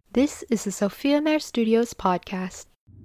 This is the Sophia Mare Studios podcast.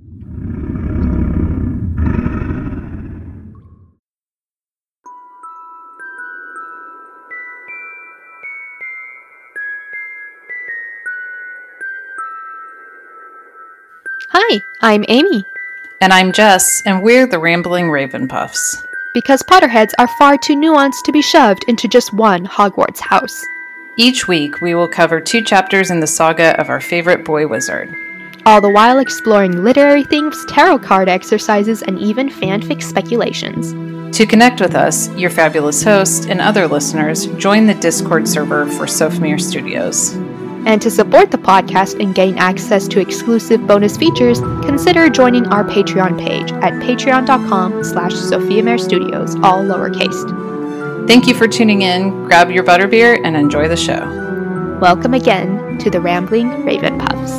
Hi, I'm Amy. And I'm Jess, and we're the Rambling Ravenpuffs. Because Potterheads are far too nuanced to be shoved into just one Hogwarts house. Each week, we will cover 2 chapters in the saga of our favorite boy wizard. All the while exploring literary themes, tarot card exercises, and even fanfic speculations. To connect with us, your fabulous host, and other listeners, join the Discord server for Sophomere Studios. And to support the podcast and gain access to exclusive bonus features, consider joining our Patreon page at patreon.com/SophiaMareStudios, all lowercase. Thank you for tuning in, grab your butterbeer, and enjoy the show. Welcome again to the Rambling Ravenpuffs.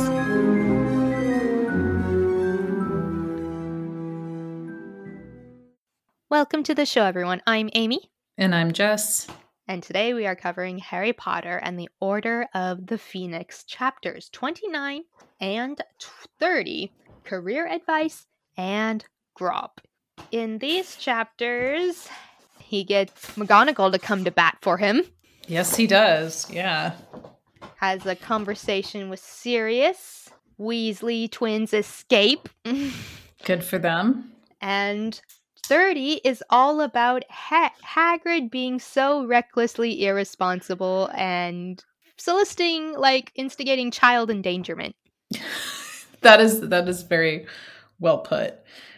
Welcome to the show, everyone. I'm Amy. And I'm Jess. And today we are covering Harry Potter and the Order of the Phoenix, chapters 29 and 30, Career Advice and Grop. In these chapters, he gets McGonagall to come to bat for him. Yes, he does. Yeah. Has a conversation with Sirius. Weasley twins escape. Good for them. And 30 is all about Hagrid being so recklessly irresponsible and instigating child endangerment. That is very well put.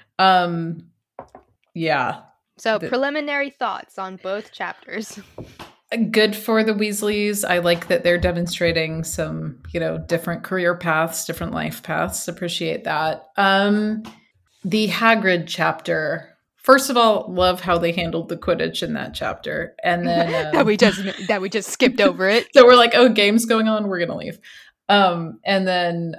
Yeah. So preliminary thoughts on both chapters. Good for the Weasleys. I like that they're demonstrating some, different career paths, different life paths. Appreciate that. The Hagrid chapter. First of all, love how they handled the Quidditch in that chapter, and then that we just skipped over it. So we're like, oh, game's going on, we're gonna leave. And then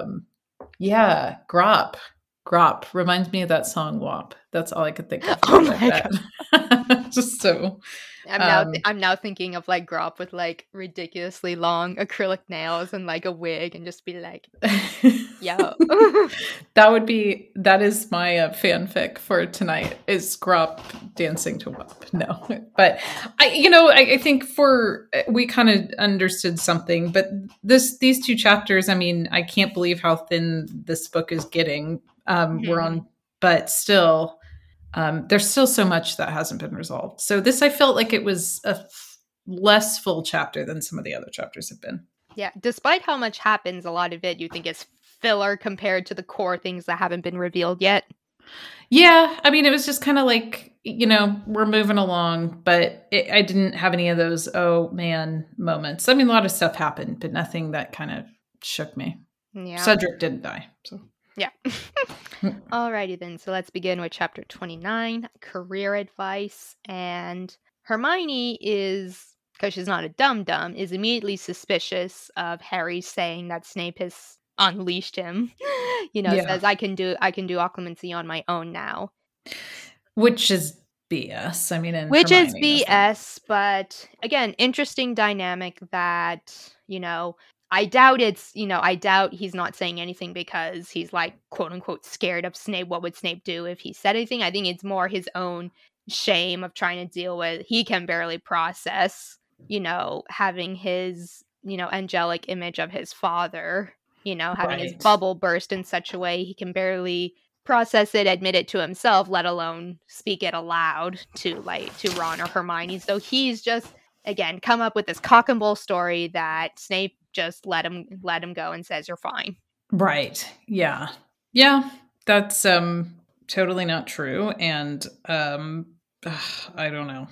Grop reminds me of that song WAP. That's all I could think of. Oh my God. Just so. I'm now thinking of like Grop with like ridiculously long acrylic nails and like a wig and just be like, yo. That is my fanfic for tonight is Grop dancing to WAP. No, but I think we kind of understood something, but these 2 chapters, I mean, I can't believe how thin this book is getting. We're on, but still, there's still so much that hasn't been resolved. So this, I felt like it was a less full chapter than some of the other chapters have been. Yeah, despite how much happens, a lot of it you think is filler compared to the core things that haven't been revealed yet. Yeah, I mean, it was just kind of like, we're moving along, but I didn't have any of those, oh man, moments. I mean, a lot of stuff happened, but nothing that kind of shook me. Yeah. Cedric didn't die, so. Yeah. Alrighty then, so let's begin with chapter 29, Career Advice. And Hermione is, because she's not a dum-dum, is immediately suspicious of Harry saying that Snape has unleashed him. Says, I can do occlumency on my own now. Which is BS. I mean, which is BS, but again, interesting dynamic that, I doubt he's not saying anything because he's like, quote unquote, scared of Snape. What would Snape do if he said anything? I think it's more his own shame of trying to deal with. He can barely process, having his, angelic image of his father, having his bubble burst in such a way he can barely process it, admit it to himself, let alone speak it aloud to Ron or Hermione. So he's just, again, come up with this cock and bull story that Snape just let him go and says you're fine. Right. Yeah. That's totally not true. And I don't know.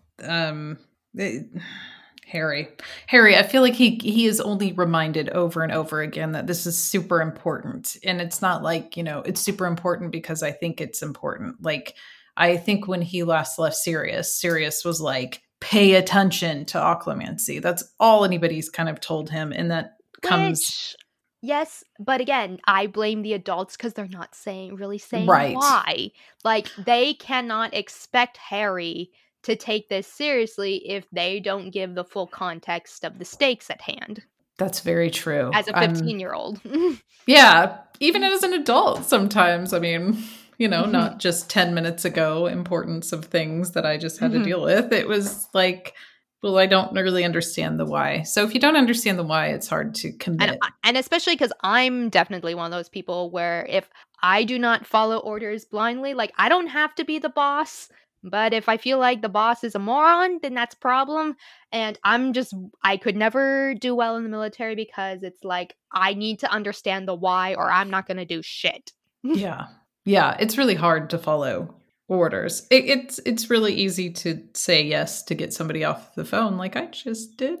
Harry, I feel like he is only reminded over and over again that this is super important. And it's not like, it's super important because I think it's important. Like, I think when he last left Sirius was like, pay attention to occlumency. That's all anybody's kind of told him. And that comes... Yes, but again, I blame the adults because they're not really saying right. Why. Like, they cannot expect Harry to take this seriously if they don't give the full context of the stakes at hand. That's very true. as a 15-year-old. Yeah, even as an adult sometimes. I mean, not just 10 minutes ago, importance of things that I just had to deal with. It was like, well, I don't really understand the why. So if you don't understand the why, it's hard to commit. And especially because I'm definitely one of those people where if I do not follow orders blindly, like I don't have to be the boss, but if I feel like the boss is a moron, then that's a problem. And I could never do well in the military because it's like I need to understand the why or I'm not going to do shit. Yeah. Yeah. It's really hard to follow orders. It's really easy to say yes to get somebody off the phone like I just did.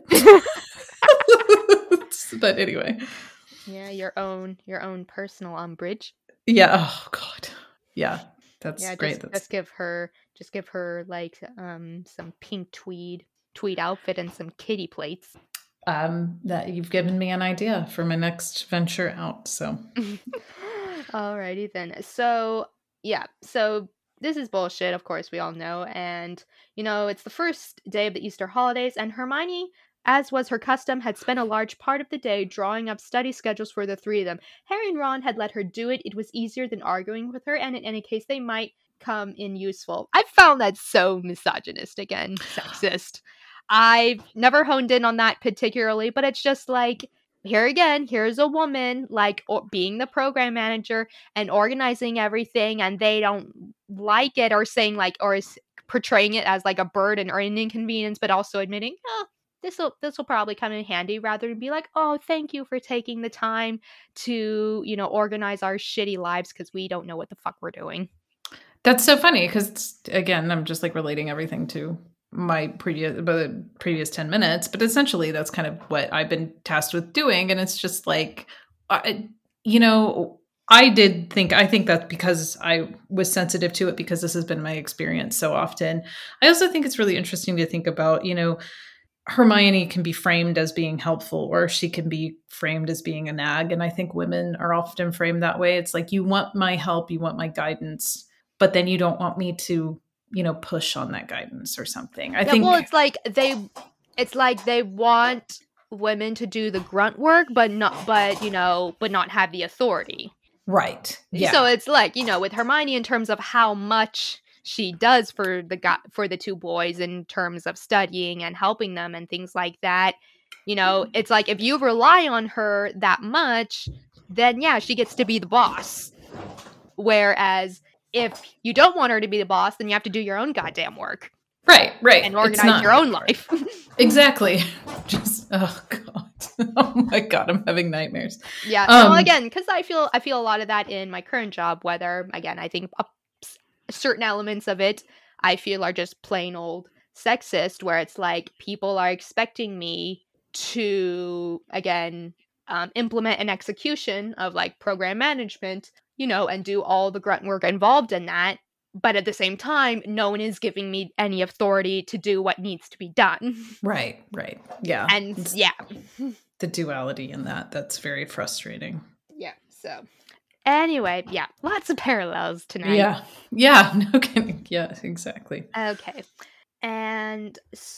But anyway. Yeah, your own personal umbrage. Yeah. Oh God. Yeah. That's great. Just give her like some pink tweed outfit and some kitty plates. That you've given me an idea for my next venture out. So alrighty then. So this is bullshit, of course, we all know. And, it's the first day of the Easter holidays, and Hermione, as was her custom, had spent a large part of the day drawing up study schedules for the three of them. Harry and Ron had let her do it. It was easier than arguing with her, and in any case, they might come in useful. I found that so misogynistic and sexist. I've never honed in on that particularly, but it's just like, here again, here's a woman like being the program manager and organizing everything, and they don't like it or saying like, or is portraying it as like a burden or an inconvenience, but also admitting, this will probably come in handy, rather than be like, oh, thank you for taking the time to, organize our shitty lives because we don't know what the fuck we're doing. That's so funny because, again, I'm just like relating everything to my previous 10 minutes, but essentially that's kind of what I've been tasked with doing. And it's just like, I think that's because I was sensitive to it, because this has been my experience so often. I also think it's really interesting to think about, Hermione can be framed as being helpful, or she can be framed as being a nag. And I think women are often framed that way. It's like, you want my help, you want my guidance, but then you don't want me to, push on that guidance or something. I think. Well, it's like they want women to do the grunt work, but not have the authority. Right. Yeah. So it's like, with Hermione, in terms of how much she does for the two boys in terms of studying and helping them and things like that, it's like, if you rely on her that much, then yeah, she gets to be the boss. Whereas if you don't want her to be the boss, then you have to do your own goddamn work. Right. And organize your own life. Exactly. Just, oh God. Oh my God, I'm having nightmares. Yeah. Well, again, because I feel a lot of that in my current job, whether, again, I think certain elements of it I feel are just plain old sexist, where it's like people are expecting me to, again, implement an execution of like program management, and do all the grunt work involved in that. But at the same time, no one is giving me any authority to do what needs to be done. Right. Yeah. And yeah. The duality in that's very frustrating. Yeah. So anyway, yeah, lots of parallels tonight. Yeah. No kidding. Yeah, exactly. Okay. And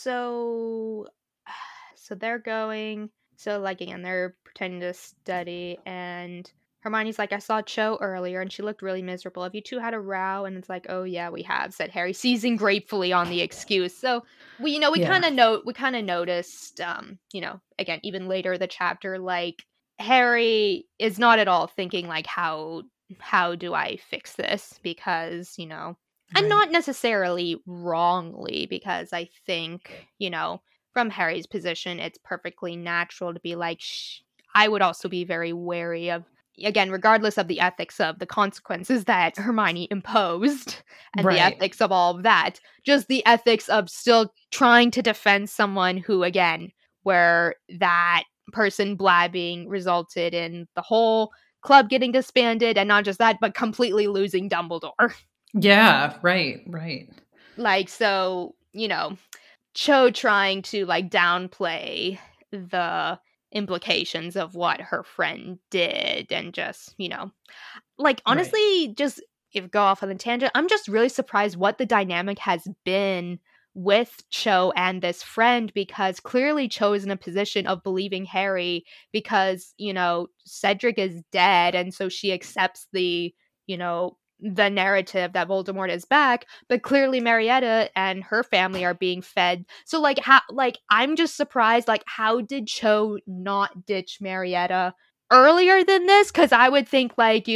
so they're going, so like, again, they're pretending to study, and Hermione's like, I saw Cho earlier and she looked really miserable. Have you two had a row? And it's like, oh yeah, we have, said Harry, seizing gratefully on the excuse. So we kind of noticed, again, even later in the chapter, like Harry is not at all thinking like, how do I fix this? Because, and not necessarily wrongly, because I think, from Harry's position, it's perfectly natural to be like, I would also be very wary of, again, regardless of the ethics of the consequences that Hermione imposed and the ethics of all of that, just the ethics of still trying to defend someone who, again, where that person blabbing resulted in the whole club getting disbanded, and not just that, but completely losing Dumbledore. Yeah, right. Like, so, Cho trying to like downplay the implications of what her friend did, and just, like, honestly, just if go off on a tangent, I'm just really surprised what the dynamic has been with Cho and this friend, because clearly Cho is in a position of believing Harry because, Cedric is dead, and so she accepts the narrative that Voldemort is back, but clearly Marietta and her family are being fed. So I'm just surprised, how did Cho not ditch Marietta earlier than this? Because I would think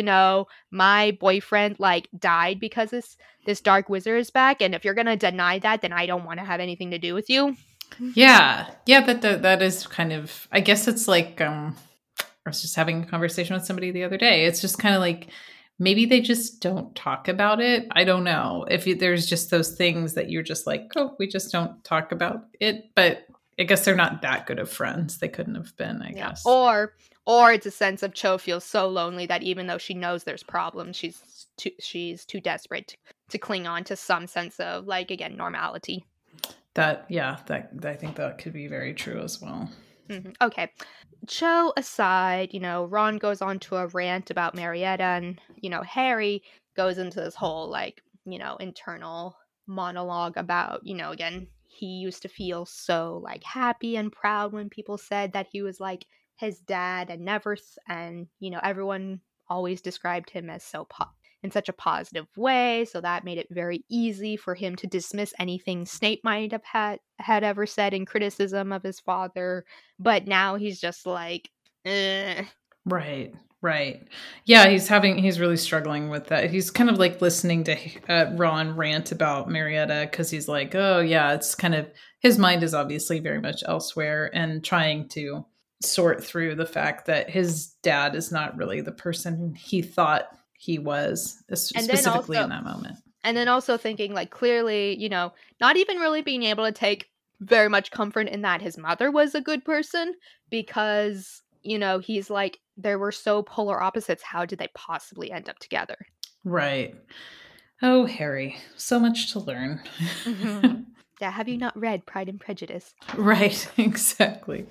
my boyfriend died because this dark wizard is back, and if you're gonna deny that, then I don't want to have anything to do with you. Yeah, that is kind of, I guess it's like I was just having a conversation with somebody the other day. It's just kind of like maybe they just don't talk about it. I don't know if there's just those things that you're just like, oh, we just don't talk about it. But I guess they're not that good of friends. They couldn't have been, I guess. Or it's a sense of Cho feels so lonely that even though she knows there's problems, she's too desperate to cling on to some sense of normality. I think that could be very true as well. Mm-hmm. Okay. Cho aside, Ron goes on to a rant about Marietta, and, Harry goes into this whole, internal monologue about, again, he used to feel so, happy and proud when people said that he was, his dad, and everyone always described him as in such a positive way, so that made it very easy for him to dismiss anything Snape might have had ever said in criticism of his father. But now he's just like, eh. Right. Yeah, he's really struggling with that. He's kind of like listening to Ron rant about Marietta because he's like, oh yeah, it's kind of, his mind is obviously very much elsewhere and trying to sort through the fact that his dad is not really the person he thought he was, specifically in that moment. And then also thinking clearly, not even really being able to take very much comfort in that his mother was a good person, because, he's like, there were so polar opposites. How did they possibly end up together? Right. Oh, Harry, so much to learn. Mm-hmm. Yeah, have you not read Pride and Prejudice? Right, exactly.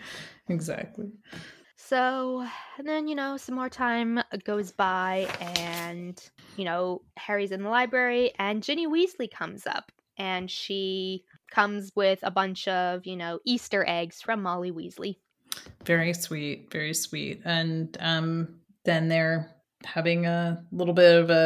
So, and then, some more time goes by, and, Harry's in the library, and Ginny Weasley comes up, and she comes with a bunch of, Easter eggs from Molly Weasley. Very sweet, very sweet. And then they're having a little bit of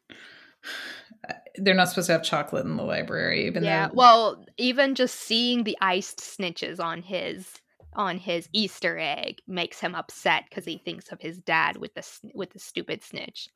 they're not supposed to have chocolate in the library. Even just seeing the iced snitches on his Easter egg makes him upset because he thinks of his dad with the stupid snitch.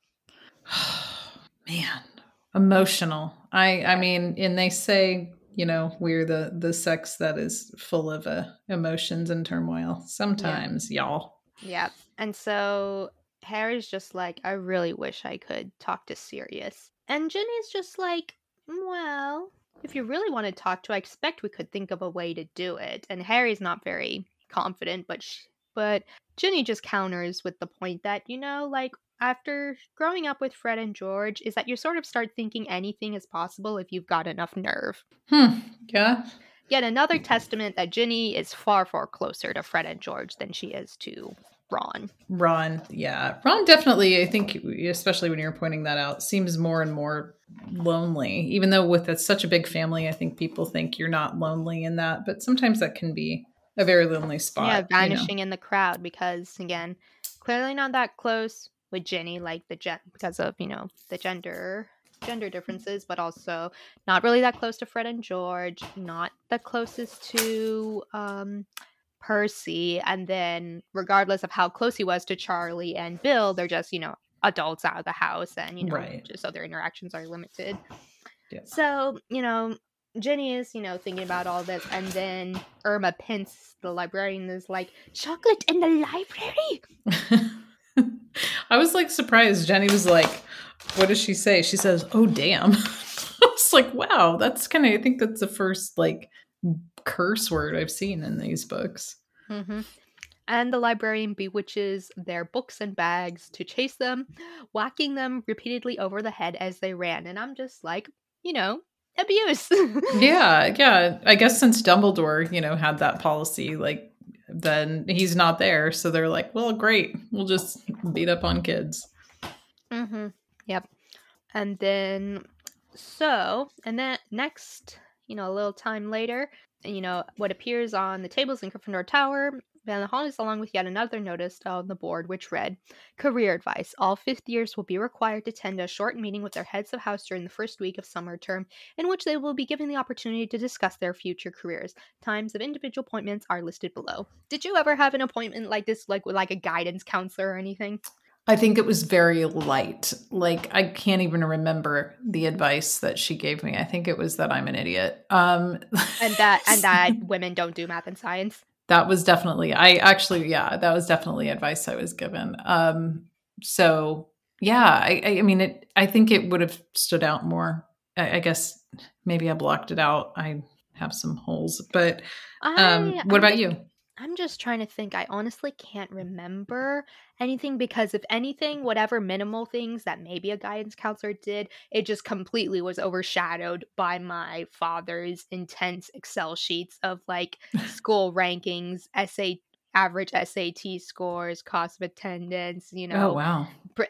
Man, emotional. I mean, and they say, we're the sex that is full of emotions and turmoil sometimes, y'all. Yeah. And so Harry's just like, I really wish I could talk to Sirius. And Ginny's just like, well, if you really want to talk to, I expect we could think of a way to do it. And Harry's not very confident, but Ginny just counters with the point that, after growing up with Fred and George, is that you sort of start thinking anything is possible if you've got enough nerve. Yeah. Yet another testament that Ginny is far, far closer to Fred and George than she is to Ron. Yeah. Ron definitely, I think, especially when you're pointing that out, seems more and more lonely. Even though with such a big family, I think people think you're not lonely in that. But sometimes that can be a very lonely spot. Yeah, vanishing in the crowd because, again, clearly not that close with Ginny, because of, the gender differences, but also not really that close to Fred and George, not the closest to Percy, and then regardless of how close he was to Charlie and Bill, they're just, adults out of the house, and, right. just so their interactions are limited. Yeah. So, Ginny is, thinking about all this, and then Irma Pince, the librarian, is like, chocolate in the library? I was surprised. Jenny was like, what does she say? She says, oh, damn. I was like, wow, that's I think that's the first curse word I've seen in these books. Mm-hmm. And the librarian bewitches their books and bags to chase them, whacking them repeatedly over the head as they ran. And I'm just like, abuse. Yeah. I guess since Dumbledore, had that policy, then he's not there. So they're like, well, great. We'll just beat up on kids. Mm-hmm. Yep. And then next, a little time later, what appears on the tables in Gryffindor Tower, Van Hollis, along with yet another notice on the board, which read, "Career advice. All fifth years will be required to attend a short meeting with their heads of house during the first week of summer term, in which they will be given the opportunity to discuss their future careers. Times of individual appointments are listed below." Did you ever have an appointment like this, like with like a guidance counselor or anything? I think it was very light. Like, I can't even remember the advice that she gave me. I think it was that I'm an idiot. And that women don't do math and science. That was definitely, that was definitely advice I was given. So yeah, I mean, I think it would have stood out more. I guess maybe I blocked it out. I have some holes, but what about you? I'm just trying to think. I honestly can't remember anything because, if anything, whatever minimal things that maybe a guidance counselor did, it just completely was overshadowed by my father's intense Excel sheets of like school rankings, average SAT scores, cost of attendance, Oh, wow.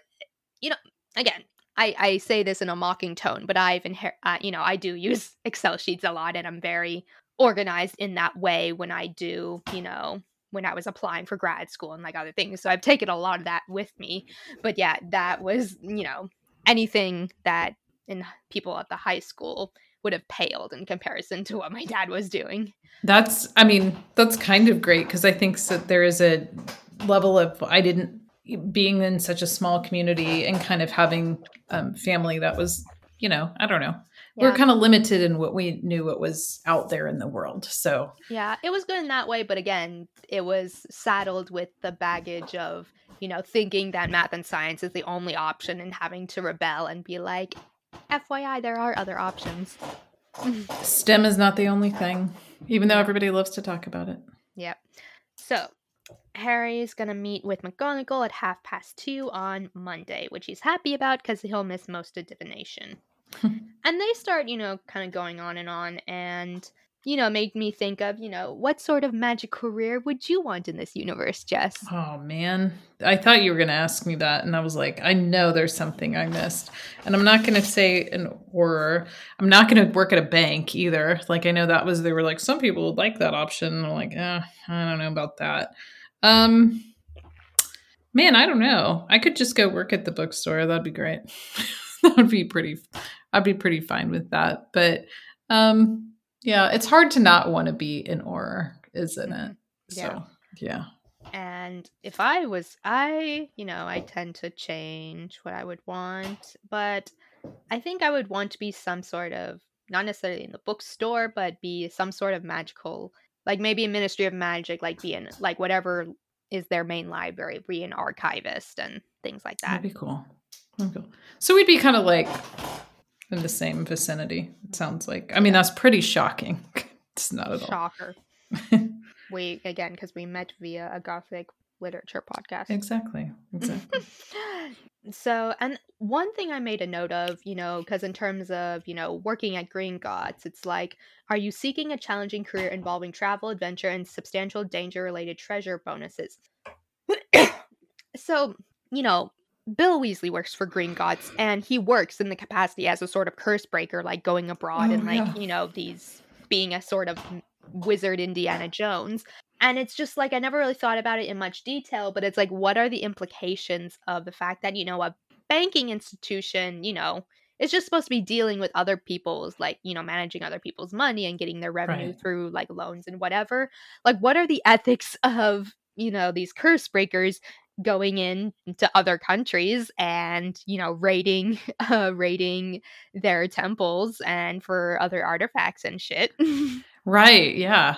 Again, I say this in a mocking tone, but I do use Excel sheets a lot, and I'm very organized in that way when I do, when I was applying for grad school and like other things. So I've taken a lot of that with me. But yeah, that was, anything that in people at the high school would have paled in comparison to what my dad was doing. That's kind of great, because I think that there is a level of, being in such a small community and kind of having family that was, I don't know. Yeah. We're kind of limited in what we knew what was out there in the world. So yeah, it was good in that way. But again, it was saddled with the baggage of, thinking that math and science is the only option and having to rebel and be like, FYI, there are other options. STEM is not the only thing, even though everybody loves to talk about it. Yep. So Harry's going to meet with McGonagall at 2:30 on Monday, which he's happy about because he'll miss most of divination. And they start, kind of going on, and, made me think of, what sort of magic career would you want in this universe, Jess? Oh, man. I thought you were going to ask me that, and I was like, I know there's something I missed. And I'm not going to say an horror. I'm not going to work at a bank either. Like, I know they were like, some people would like that option. And I'm like, I don't know about that. Man, I don't know. I could just go work at the bookstore. That'd be great. I'd be pretty fine with that. But yeah, it's hard to not want to be in horror, isn't it? Yeah. So, yeah. And if I tend to change what I would want, but I think I would want to be some sort of, not necessarily in the bookstore, but be some sort of magical, like maybe a Ministry of Magic, like be in like whatever is their main library, be an archivist and things like that. That'd be cool. So we'd be kind of like in the same vicinity, it sounds like. I mean, that's pretty shocking. It's not at all. Shocker. Because we met via a Gothic literature podcast. Exactly. So, and one thing I made a note of, because in terms of, working at Gringotts, it's like, are you seeking a challenging career involving travel, adventure, and substantial danger-related treasure bonuses? So, Bill Weasley works for Gringotts, and he works in the capacity as a sort of curse breaker, like going abroad these being a sort of wizard Indiana Jones. And it's just like, I never really thought about it in much detail, but it's like, what are the implications of the fact that, a banking institution, is just supposed to be dealing with other people's, like, managing other people's money and getting their revenue through like loans and whatever. Like, what are the ethics of, these curse breakers going into other countries and, raiding their temples and for other artifacts and shit. Right. Yeah.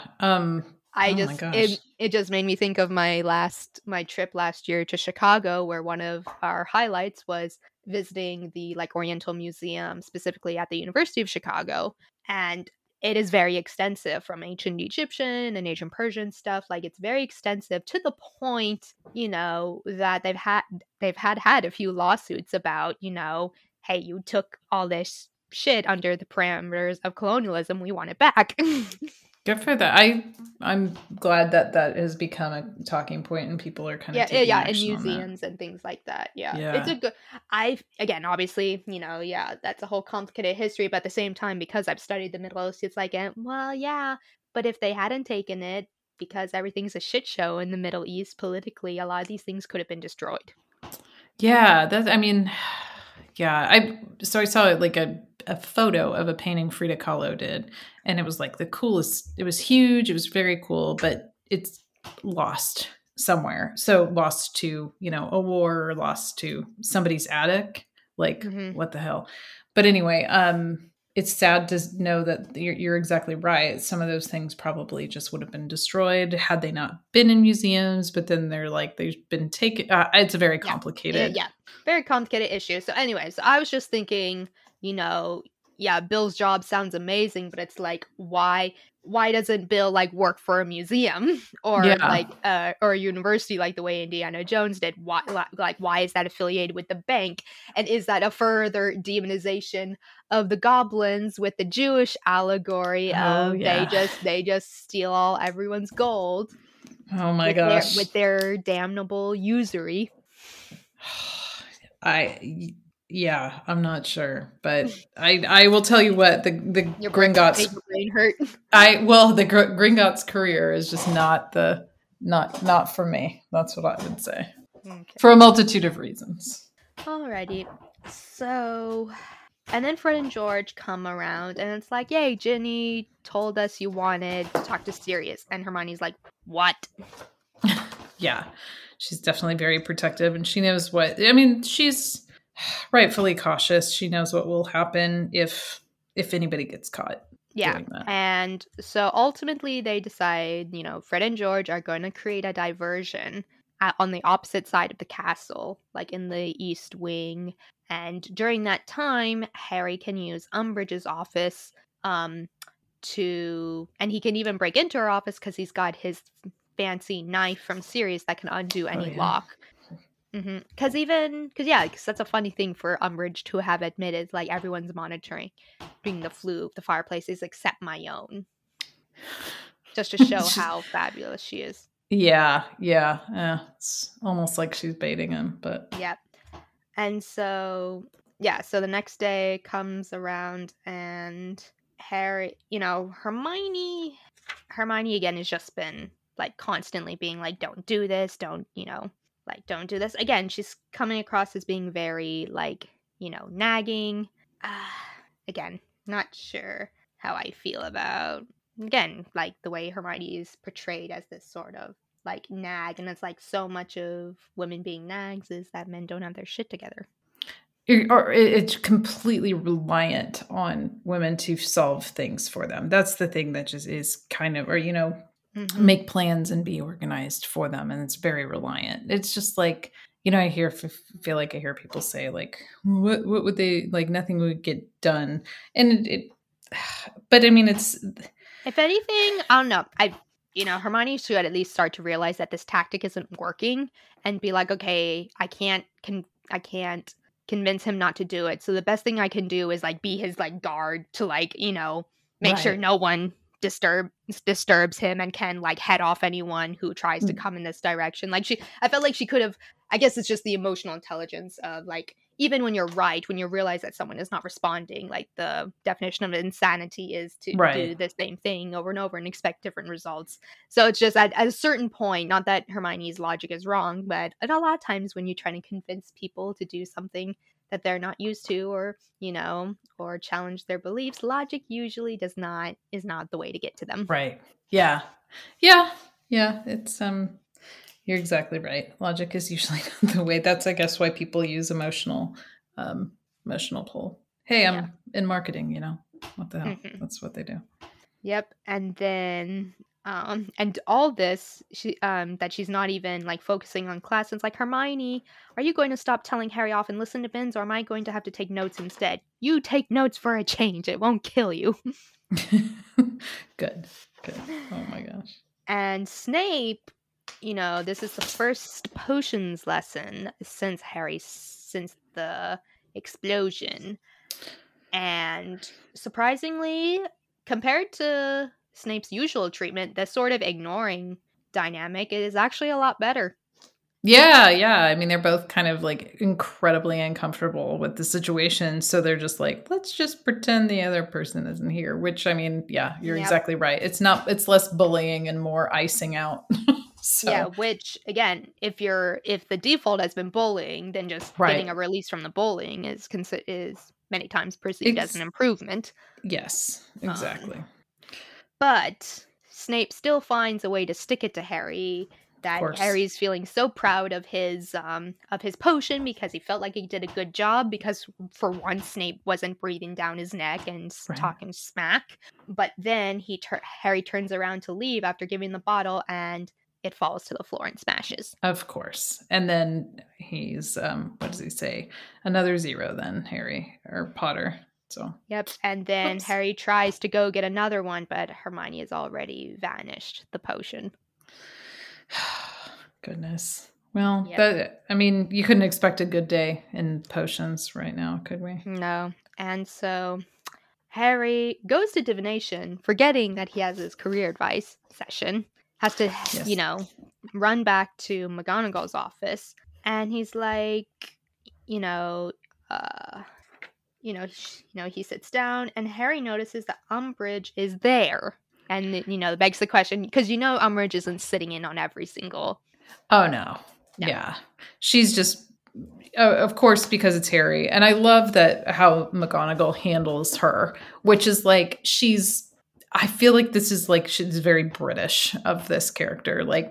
It just made me think of my trip last year to Chicago, where one of our highlights was visiting the like Oriental Museum, specifically at the University of Chicago. And it is very extensive, from ancient Egyptian and ancient Persian stuff. Like, it's very extensive to the point, that they've had a few lawsuits about, hey, you took all this shit under the parameters of colonialism. We want it back. Good for that. I'm glad that that has become a talking point and people are kind of taking Yeah, in action on that. museums and things like that. Yeah, it's a Yeah. good. Again, obviously, yeah, that's a whole complicated history, but at the same time, because I've studied the Middle East, it's like, well, yeah, but if they hadn't taken it, because everything's a shit show in the Middle East politically, a lot of these things could have been destroyed. Yeah, that I mean, yeah, I saw like a photo of a painting Frida Kahlo did, and it was like the coolest. It was huge. It was very cool, but it's lost somewhere. So lost to a war, or lost to somebody's attic. Like Hmm. what the hell? But anyway, it's sad to know that you're exactly right. Some of those things probably just would have been destroyed had they not been in museums. But then they're like they've been taken. It's a very Yeah, complicated. yeah, very complicated issue. So, anyways, I was just thinking, you know, yeah, Bill's job sounds amazing, but it's like, why doesn't Bill like work for a museum or Yeah. or a university like the way Indiana Jones did? Why is that affiliated with the bank? And is that a further demonization of the goblins with the Jewish allegory Oh of yeah. they just steal all everyone's gold Oh my with gosh. their damnable usury? I yeah, I'm not sure, but I will tell you what the Made Gringotts your brain hurt. the Gringotts career is just not for me. That's what I would say Okay. for a multitude of reasons. Alrighty. So, and then Fred and George come around, and it's like, yay, Ginny told us you wanted to talk to Sirius. And Hermione's like, what? Yeah, she's definitely very protective, and she knows what. I mean, she's rightfully cautious. She knows what will happen if anybody gets caught Yeah. doing that. And so ultimately, they decide, Fred and George are going to create a diversion on the opposite side of the castle, like in the East Wing. And during that time, Harry can use Umbridge's office and he can even break into her office because he's got his fancy knife from Sirius that can undo any yeah. lock. Because that's a funny thing for Umbridge to have admitted, like everyone's monitoring the fireplaces except my own, just to show how fabulous she is. Yeah. It's almost like she's baiting him, but Yep. And so so the next day comes around and Harry, Hermione again has just been like constantly being like, don't do this, don't do this. Again, she's coming across as being very like, nagging. Again, not sure how I feel about, again, like the way Hermione is portrayed as this sort of like nag, and it's like so much of women being nags is that men don't have their shit together. or it's completely reliant on women to solve things for them. That's the thing that just is kind of, or make plans and be organized for them, and it's very reliant. It's just like I feel like I hear people say like, what would they like? Nothing would get done, and but I mean, it's if anything, I don't know. Hermione should at least start to realize that this tactic isn't working and be like, okay, I can't convince him not to do it. So the best thing I can do is like be his like guard to like, make sure no one disturbs him and can like head off anyone who tries to come in this direction. Like I felt like she could have, I guess it's just the emotional intelligence of like, even when you're right, when you realize that someone is not responding, like the definition of insanity is to do the same thing over and over and expect different results. So it's just at a certain point, not that Hermione's logic is wrong, but a lot of times when you try to convince people to do something that they're not used to, or or challenge their beliefs, logic usually is not the way to get to them. Right. Yeah. It's you're exactly right. Logic is usually not the way. That's, I guess, why people use emotional pull. Hey, I'm in marketing, what the hell? That's what they do. Yep. And then and all this that she's not even like focusing on class. It's like, Hermione, are you going to stop telling Harry off and listen to Binns, or am I going to have to take notes instead? You take notes for a change. It won't kill you. Good. Oh my gosh. And Snape, this is the first potions lesson since the explosion. And surprisingly, compared to Snape's usual treatment, the sort of ignoring dynamic is actually a lot better. Yeah, yeah. I mean, they're both kind of like incredibly uncomfortable with the situation. So they're just like, let's just pretend the other person isn't here. Which, I mean, yeah, you're Yep. exactly right. It's less bullying and more icing out. Yeah, So, which again, if the default has been bullying, then just getting a right. release from the bullying is many times perceived as an Ex- improvement. yes, Um, exactly. but Snape still finds a way to stick it to Harry Of that course. Harry's feeling so proud of his potion because he felt like he did a good job because for once Snape wasn't breathing down his neck and Right. talking smack. But then Harry turns around to leave after giving the bottle and it falls to the floor and smashes. Of course. And then he's what does he say? Another 0 then, Harry or Potter. So, Yep, and then whoops. Harry tries to go get another one, but Hermione has already vanished the potion. Goodness. Well, Yep. I mean, you couldn't expect a good day in potions right now, could we? No. And so Harry goes to divination, forgetting that he has his career advice session, has to, Yes. run back to McGonagall's office, and he's like, you know, he sits down, and Harry notices that Umbridge is there, and it begs the question because Umbridge isn't sitting in on every single. Oh no. No. Yeah. She's just of course because it's Harry. And I love that how McGonagall handles her, which is like I feel like this is like she's very British of this character. Like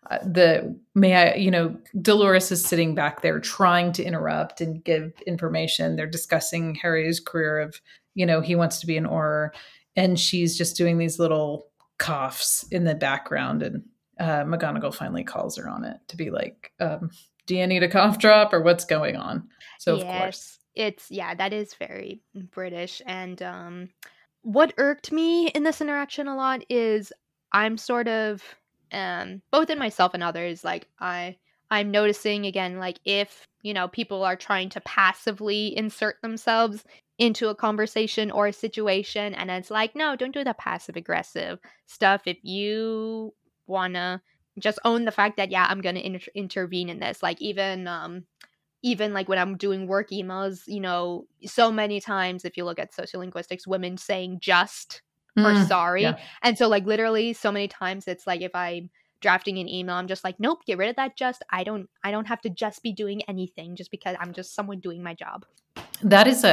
Dolores is sitting back there trying to interrupt and give information. They're discussing Harry's career of, he wants to be an Auror, and she's just doing these little coughs in the background, and McGonagall finally calls her on it to be like, do you need a cough drop or what's going on? So of course. That is very British. And what irked me in this interaction a lot is I'm sort of both in myself and others, like I'm noticing again, like if people are trying to passively insert themselves into a conversation or a situation, and it's like, no, don't do the passive aggressive stuff. If you wanna just own the fact that, yeah, I'm gonna intervene in this, like even like when I'm doing work emails, so many times if you look at sociolinguistics, women saying just or sorry. Yeah. And so like literally so many times it's like if I'm drafting an email, I'm just like, nope, get rid of that just. I don't have to just be doing anything just because I'm just someone doing my job. That is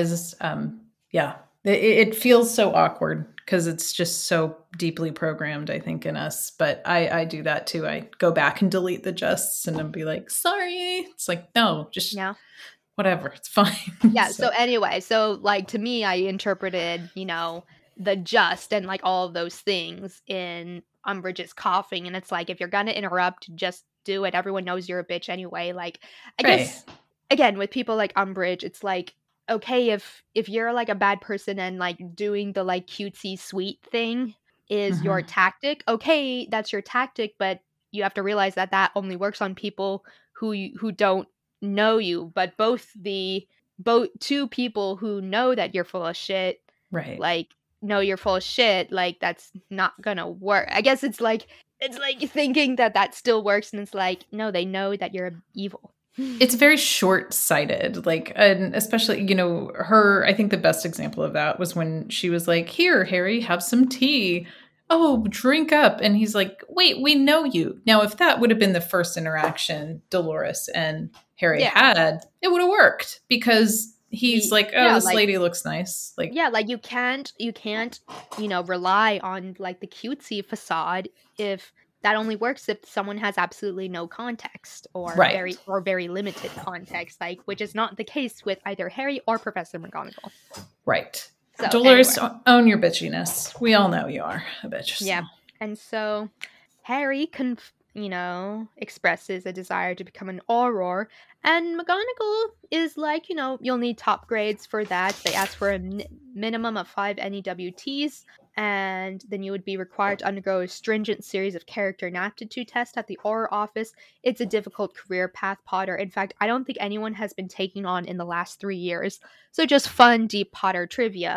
yeah. It feels so awkward because it's just so deeply programmed, I think, in us. But I do that too. I go back and delete the justs and then be like, sorry. It's like, no, just whatever. It's fine. Yeah. So anyway, so like to me, I interpreted, the just and like all of those things in Umbridge's coughing. And it's like, if you're going to interrupt, just do it. Everyone knows you're a bitch anyway. Like, I guess, again, with people like Umbridge, it's like, okay, if you're like a bad person and like doing the like cutesy sweet thing is your tactic, okay, that's your tactic, but you have to realize that that only works on people who don't know you. But both two people who know that you're full of shit, right, like know you're full of shit, like that's not gonna work. I guess it's like thinking that still works, and it's like, no, they know that you're evil. It's very short-sighted, like, and especially, I think the best example of that was when she was like, here, Harry, have some tea. Oh, drink up. And he's like, wait, we know you. Now, if that would have been the first interaction Dolores and Harry had, it would have worked because he's like, oh, this lady looks nice. Like, yeah, like you can't, rely on like the cutesy facade if that only works if someone has absolutely no context or very limited context, like which is not the case with either Harry or Professor McGonagall. Right. So, Dolores, own your bitchiness. We all know you are a bitch. So. Yeah. And so Harry expresses a desire to become an Auror, and McGonagall is like, you'll need top grades for that. They ask for a minimum of 5 NEWTs, and then you would be required to undergo a stringent series of character and aptitude tests at the Auror office. It's a difficult career path, Potter. In fact, I don't think anyone has been taken on in the last 3 years. So just fun, deep Potter trivia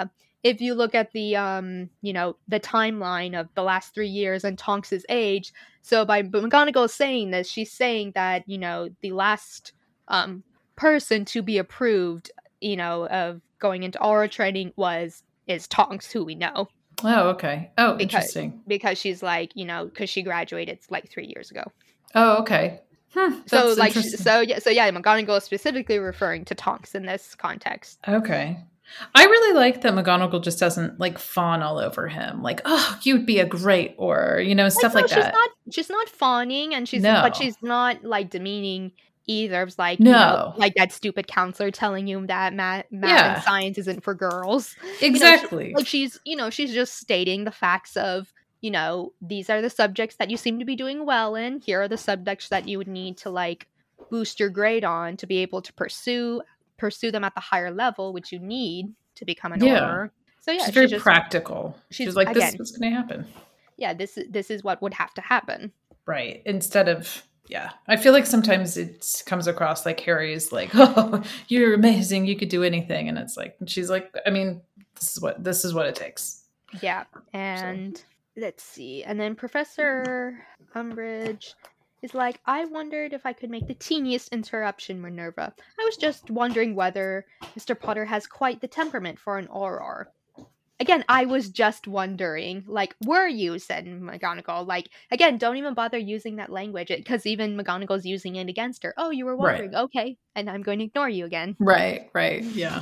if you look at the the timeline of the last 3 years and Tonks's age, so but McGonagall is saying this, she's saying that, the last person to be approved, of going into aura training is Tonks, who we know. Oh, okay. Oh, interesting. Because she's like, because she graduated like 3 years ago. Oh, okay. So McGonagall is specifically referring to Tonks in this context. Okay. I really like that McGonagall just doesn't like fawn all over him, like, oh, you'd be a great Auror, stuff like that. She's not fawning, and but she's not like demeaning either. It's like, like that stupid counselor telling you that math and science isn't for girls. Exactly. She's just stating the facts of, these are the subjects that you seem to be doing well in. Here are the subjects that you would need to like boost your grade on to be able to pursue them at the higher level, which you need to become an Auror. So she's very practical. She's like, this is what's going to happen. Yeah, this is what would have to happen. Right. Instead of, I feel like sometimes it comes across like Harry is like, oh, you're amazing, you could do anything, and it's like, she's like, I mean, this is what it takes. Yeah, and let's see, and then Professor Umbridge is like, I wondered if I could make the teeniest interruption, Minerva. I was just wondering whether Mr. Potter has quite the temperament for an Auror. Again, I was just wondering, like, were you, said McGonagall. Like, again, don't even bother using that language, because even McGonagall's using it against her. Oh, you were wondering. Right. Okay, and I'm going to ignore you again. Right. Yeah.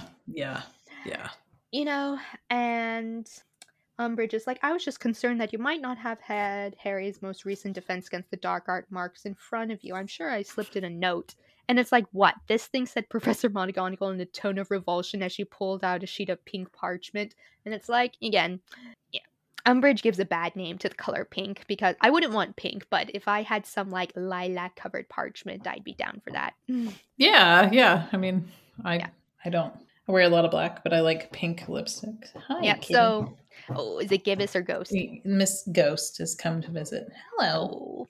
And Umbridge is like, I was just concerned that you might not have had Harry's most recent defense against the dark art marks in front of you. I'm sure I slipped in a note. And it's like, what? This thing said Professor McGonagall in a tone of revulsion as she pulled out a sheet of pink parchment. And it's like, again, Umbridge gives a bad name to the color pink, because I wouldn't want pink, but if I had some like lilac covered parchment, I'd be down for that. Yeah. I mean, I don't wear a lot of black, but I like pink lipstick. Hi, yeah, Kitty. So, is it Gibbous or Ghost? Miss Ghost has come to visit. Hello.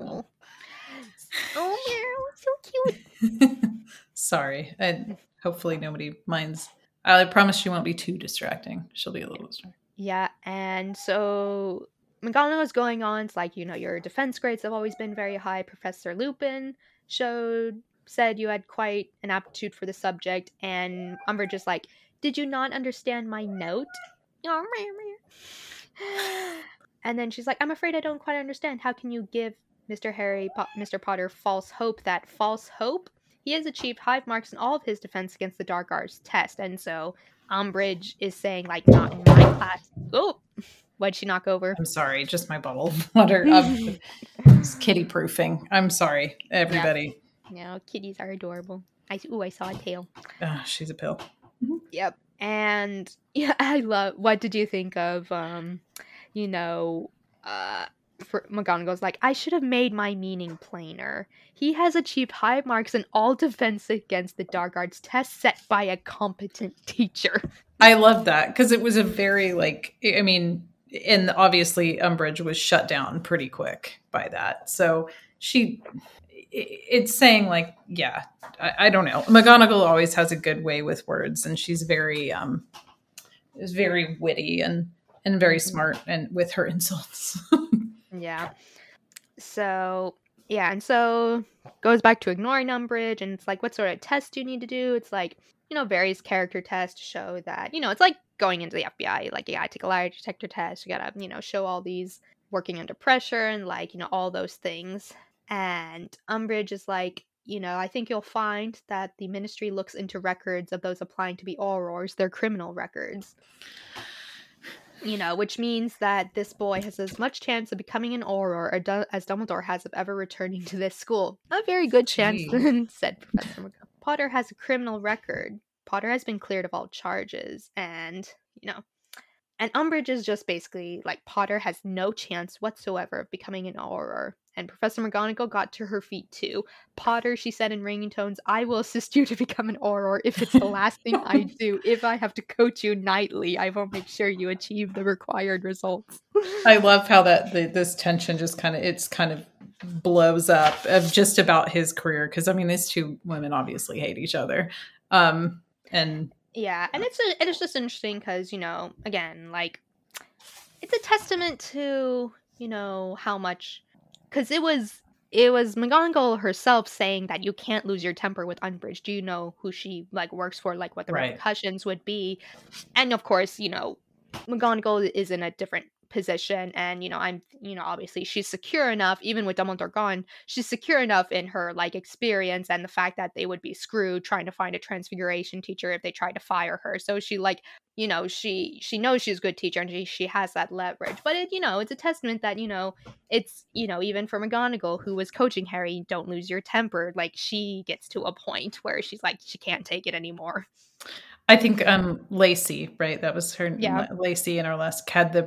Oh, Meryl, so cute. Sorry. And hopefully nobody minds. I promise she won't be too distracting. She'll be a little distracting. Yeah, and so McGonagall's going on. It's like, your defense grades have always been very high. Professor Lupin said you had quite an aptitude for the subject. And Umbridge is like, did you not understand my note? And then she's like, I'm afraid I don't quite understand. How can you give Mr. Potter false hope? That false hope? He has achieved high marks in all of his defense against the dark arts test. And so Umbridge is saying, like, not in my class. Oh, what'd she knock over? I'm sorry, just my bottle of water. It's kitty proofing. I'm sorry, everybody. Yeah, kitties are adorable. I saw a tail. She's a pill. Yep. And what did you think of, for McGonagall's like, I should have made my meaning plainer. He has achieved high marks in all defense against the dark arts tests set by a competent teacher. I love that, because it was a very, and obviously Umbridge was shut down pretty quick by that. So it's saying like, I don't know. McGonagall always has a good way with words, and she's very witty and very smart, and with her insults. Yeah. So, and so goes back to ignoring Umbridge, and it's like, what sort of test do you need to do? It's like, various character tests to show that, it's like going into the FBI, like, you gotta take a lie detector test, you gotta, show all these working under pressure and, like, all those things. And Umbridge is like, I think you'll find that the Ministry looks into records of those applying to be Aurors, their criminal records. Which means that this boy has as much chance of becoming an Auror as Dumbledore has of ever returning to this school. A very good chance, said Professor McGonagall. Potter has a criminal record. Potter has been cleared of all charges, and, and Umbridge is just basically like, Potter has no chance whatsoever of becoming an Auror. And Professor McGonagall got to her feet too. Potter, she said in ringing tones, I will assist you to become an Auror if it's the last thing I do. If I have to coach you nightly, I will make sure you achieve the required results. I love how this tension just kind of blows up of just about his career. Because, these two women obviously hate each other. And Yeah, and it's just interesting because, again, like, it's a testament to, how much, because it was McGonagall herself saying that you can't lose your temper with Umbridge. Do you know who she like works for, like what the Right. repercussions would be? And of course, McGonagall is in a different position, and I'm obviously she's secure enough, even with Dumbledore gone, she's secure enough in her like experience and the fact that they would be screwed trying to find a transfiguration teacher if they tried to fire her. So she like, she knows she's a good teacher, and she has that leverage. But it's a testament that it's even for McGonagall, who was coaching Harry, don't lose your temper, like she gets to a point where she's like she can't take it anymore. I think Lacey, right? That was her. Yeah. Lacey in our last had the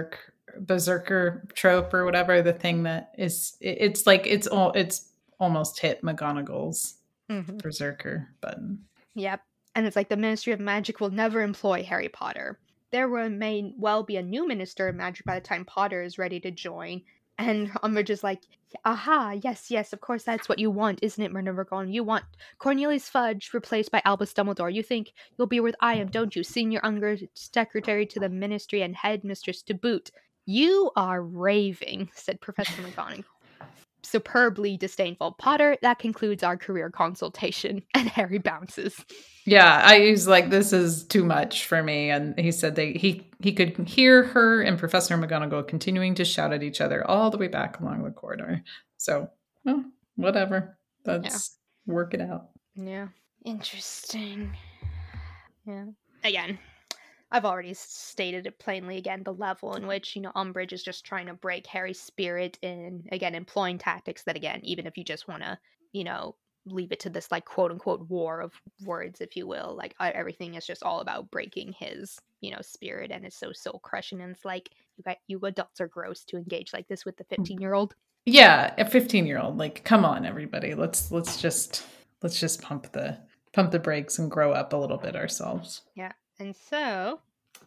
berserker trope or whatever. The thing that is, it's like it's almost hit McGonagall's Mm-hmm. berserker button. Yep. And it's like the Ministry of Magic will never employ Harry Potter. There may well be a new Minister of Magic by the time Potter is ready to join. And Umbridge is like, aha, yes, of course that's what you want, isn't it, Myrna McGonagall? You want Cornelius Fudge replaced by Albus Dumbledore. You think you'll be with I am, don't you? Senior Secretary to the Ministry and Headmistress to boot. You are raving, said Professor McGonagall, superbly disdainful. Potter, that concludes our career consultation. And Harry bounces. Yeah, I was like, this is too much for me. And he said he could hear her and Professor McGonagall continuing to shout at each other all the way back along the corridor. So, well, whatever. Let's work it out. Yeah. Interesting. Yeah. Again, I've already stated it plainly again, the level in which, Umbridge is just trying to break Harry's spirit in, again, employing tactics that, again, even if you just want to, leave it to this, like, quote-unquote war of words, if you will, like, everything is just all about breaking his, spirit, and it's so soul-crushing, and it's like, you adults are gross to engage like this with the 15-year-old. Yeah, a 15-year-old. Like, come on, everybody. Let's just pump the brakes and grow up a little bit ourselves. Yeah. And so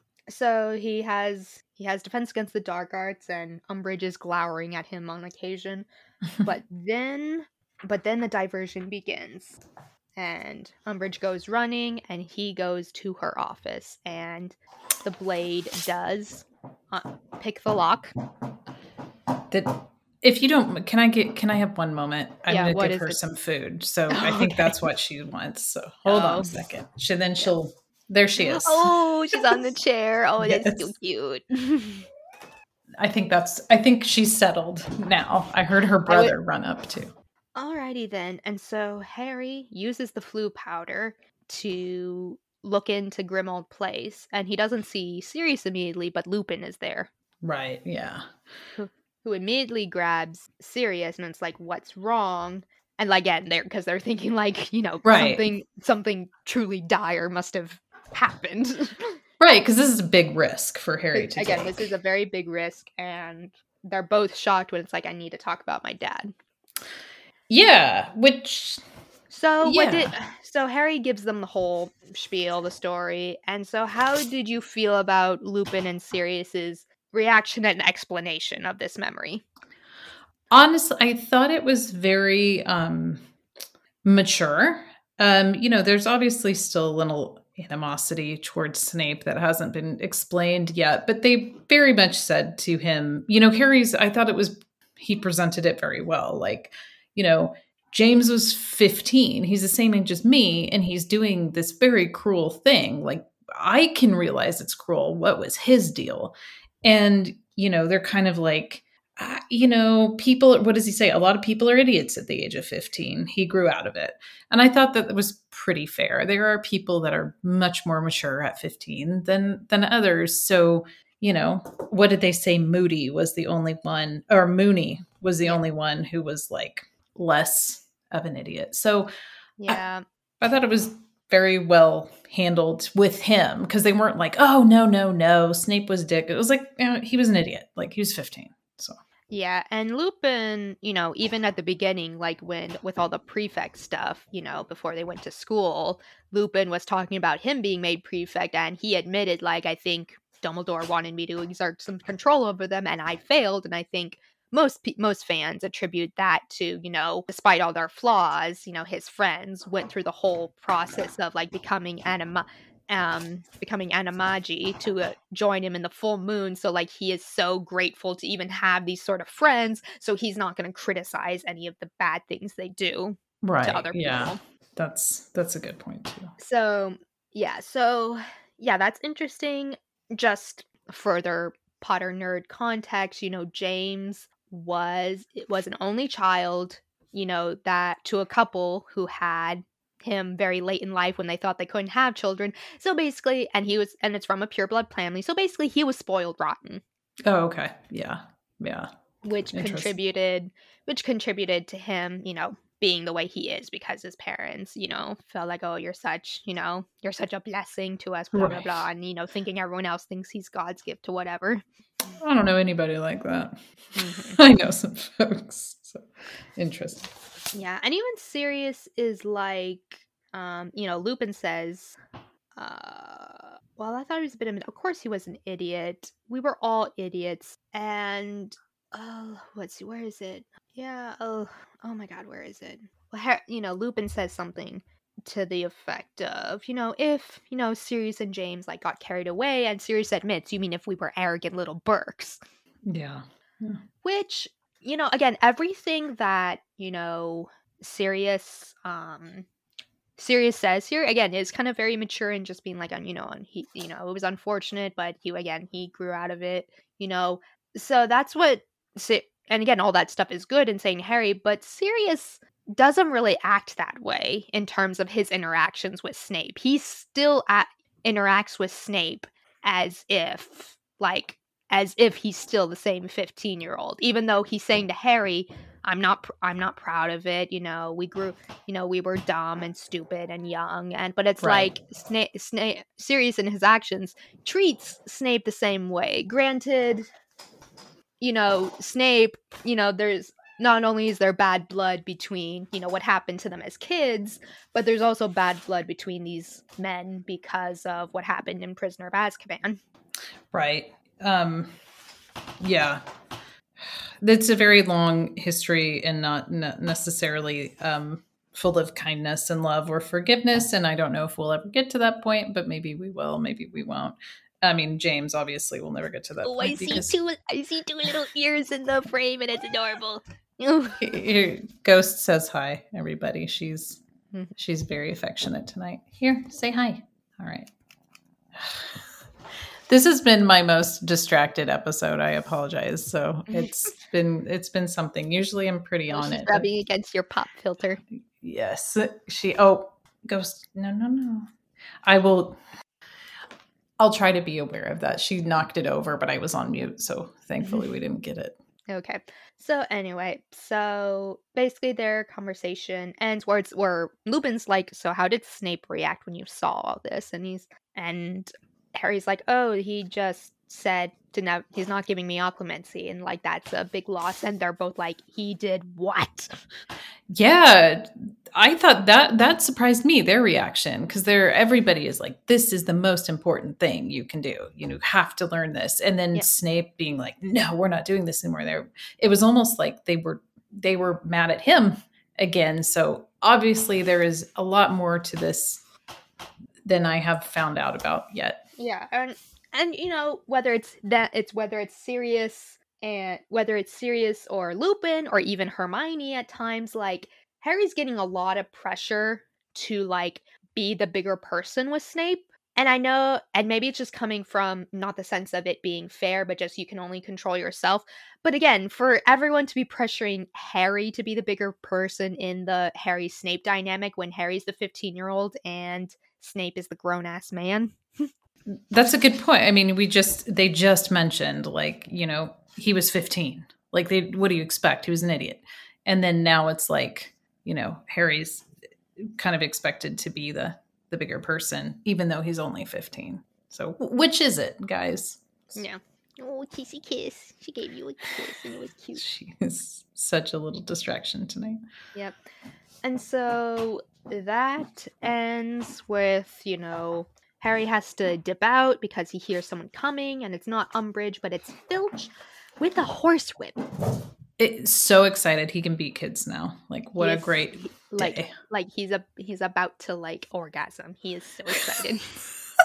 he has defense against the dark arts, and Umbridge is glowering at him on occasion. But then the diversion begins, and Umbridge goes running, and he goes to her office, and the blade does pick the lock. If you don't, can I have one moment? I'm going to give her it? some food. So I think that's what she wants. So hold on a second. There she is. Oh, she's on the chair. Oh, yes. That's so cute. I think she's settled now. I heard her brother run up too. Alrighty then. And so Harry uses the Floo powder to look into Grimmauld Place, and he doesn't see Sirius immediately, but Lupin is there. Right, yeah. Who immediately grabs Sirius, and it's like, what's wrong? And again, because they're thinking like, right. something truly dire must have happened. Right, because this is a big risk for Harry to again, take. This is a very big risk, and they're both shocked when it's like, I need to talk about my dad. Yeah, which... So Harry gives them the whole spiel, the story, and so how did you feel about Lupin and Sirius's reaction and explanation of this memory? Honestly, I thought it was very mature. There's obviously still a little animosity towards Snape that hasn't been explained yet, but they very much said to him, I thought he presented it very well. Like, James was 15. He's the same age as me, and he's doing this very cruel thing. Like, I can realize it's cruel. What was his deal? And, they're kind of like, people, what does he say? A lot of people are idiots at the age of 15. He grew out of it. And I thought that was pretty fair. There are people that are much more mature at 15 than others. So, what did they say? Moody was the only one, or Mooney was the only one who was like less of an idiot. So yeah, I thought it was very well handled with him, because they weren't like, oh, no, Snape was a dick. It was like, he was an idiot. Like, he was 15. So yeah, and Lupin, even at the beginning, like with all the prefect stuff, before they went to school, Lupin was talking about him being made prefect, and he admitted, like, I think Dumbledore wanted me to exert some control over them, and I failed. And I think most fans attribute that to, despite all their flaws, his friends went through the whole process of like becoming becoming Anamaji to join him in the full moon. So like he is so grateful to even have these sort of friends. So he's not going to criticize any of the bad things they do to other people. That's a good point too. So yeah, that's interesting. Just further Potter nerd context, James was an only child, that to a couple who had him very late in life when they thought they couldn't have children. So basically, and it's from a pureblood family. So basically he was spoiled rotten. Oh, okay. Yeah. Which contributed to him, being the way he is, because his parents, felt like, oh, you're such a blessing to us, blah, blah, blah. And, thinking everyone else thinks he's God's gift to whatever. I don't know anybody like that. Mm-hmm. I know some folks. So interesting. Yeah. And even Sirius is like, Lupin says, well, I thought he was a bit of course he was an idiot. We were all idiots. And let's see, where is it? Yeah, oh my god, where is it? Well, Lupin says something to the effect of, if, Sirius and James like got carried away, and Sirius admits, you mean if we were arrogant little Burks? Yeah. Which, again, everything that, Sirius says here, again, is kind of very mature and just being like, and he, it was unfortunate, but he grew out of it, so that's what, and again, all that stuff is good in saying Harry, but Sirius doesn't really act that way in terms of his interactions with Snape. He still interacts with Snape as if he's still the same 15-year-old, even though he's saying to Harry, I'm not proud of it. We grew, we were dumb and stupid and young, but it's right. Like Snape, Sirius in his actions treats Snape the same way. Granted, Snape, there's not only is there bad blood between, what happened to them as kids, but there's also bad blood between these men because of what happened in Prisoner of Azkaban. Right. Yeah. It's a very long history and not necessarily full of kindness and love or forgiveness. And I don't know if we'll ever get to that point, but maybe we will, maybe we won't. I mean, James obviously will never get to that point. I see two little ears in the frame, and it's adorable. Ghost says hi, everybody. She's very affectionate tonight. Here, say hi. All right. This has been my most distracted episode. I apologize. So it's been something. Usually I'm pretty on it. Rubbing against your pop filter. Yes. Ghost. No. I'll try to be aware of that. She knocked it over, but I was on mute, so thankfully we didn't get it. Okay. So anyway, basically their conversation ends where Lupin's like, so how did Snape react when you saw all this? And Harry's like, oh, he just said he's not giving me occlumency, and like that's a big loss. And they're both like, he did what? Yeah, I thought that surprised me, their reaction, because everybody is like, this is the most important thing you can do. You have to learn this. And then Snape being like, no, we're not doing this anymore. It was almost like they were mad at him again. So obviously there is a lot more to this than I have found out about yet. Yeah, and whether it's Sirius or Lupin or even Hermione at times, like Harry's getting a lot of pressure to like be the bigger person with Snape. And I know, and maybe it's just coming from not the sense of it being fair, but just you can only control yourself. But again, for everyone to be pressuring Harry to be the bigger person in the Harry-Snape dynamic when Harry's the 15-year-old and Snape is the grown-ass man. That's a good point. I mean, they just mentioned, like, he was 15. Like, what do you expect? He was an idiot. And then now it's like, Harry's kind of expected to be the bigger person, even though he's only 15. So which is it, guys? Yeah. Oh, kissy kiss. She gave you a kiss and it was cute. She is such a little distraction tonight. Yep. And so that ends with, Harry has to dip out because he hears someone coming, and it's not Umbridge, but it's Filch with a horsewhip. It's so excited he can beat kids now. Like, what a great day. Like he's about to like orgasm. He is so excited.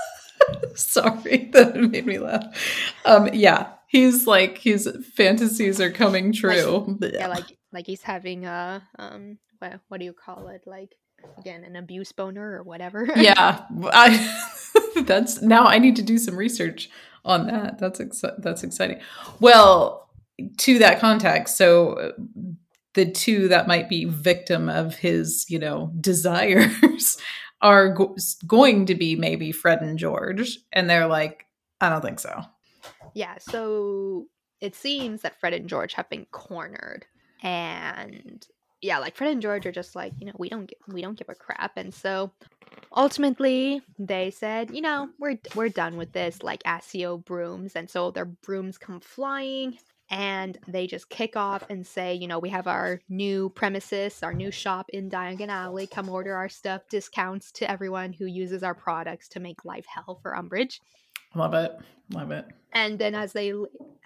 Sorry, that made me laugh. Yeah, he's like his fantasies are coming true. Yeah, like he's having a what do you call it? Like again, an abuse boner or whatever. Yeah, that's now I need to do some research on that. That's exciting. Well, to that context, so the two that might be victim of his, desires are going to be maybe Fred and George, and they're like, I don't think so. Yeah, so it seems that Fred and George have been cornered, and yeah, like Fred and George are just like, we don't give a crap, and so ultimately they said, we're done with this, like ASIO brooms, and so their brooms come flying, and they just kick off and say, we have our new premises, our new shop in Diagon Alley. Come order our stuff, discounts to everyone who uses our products to make life hell for Umbridge. Love it. And then as they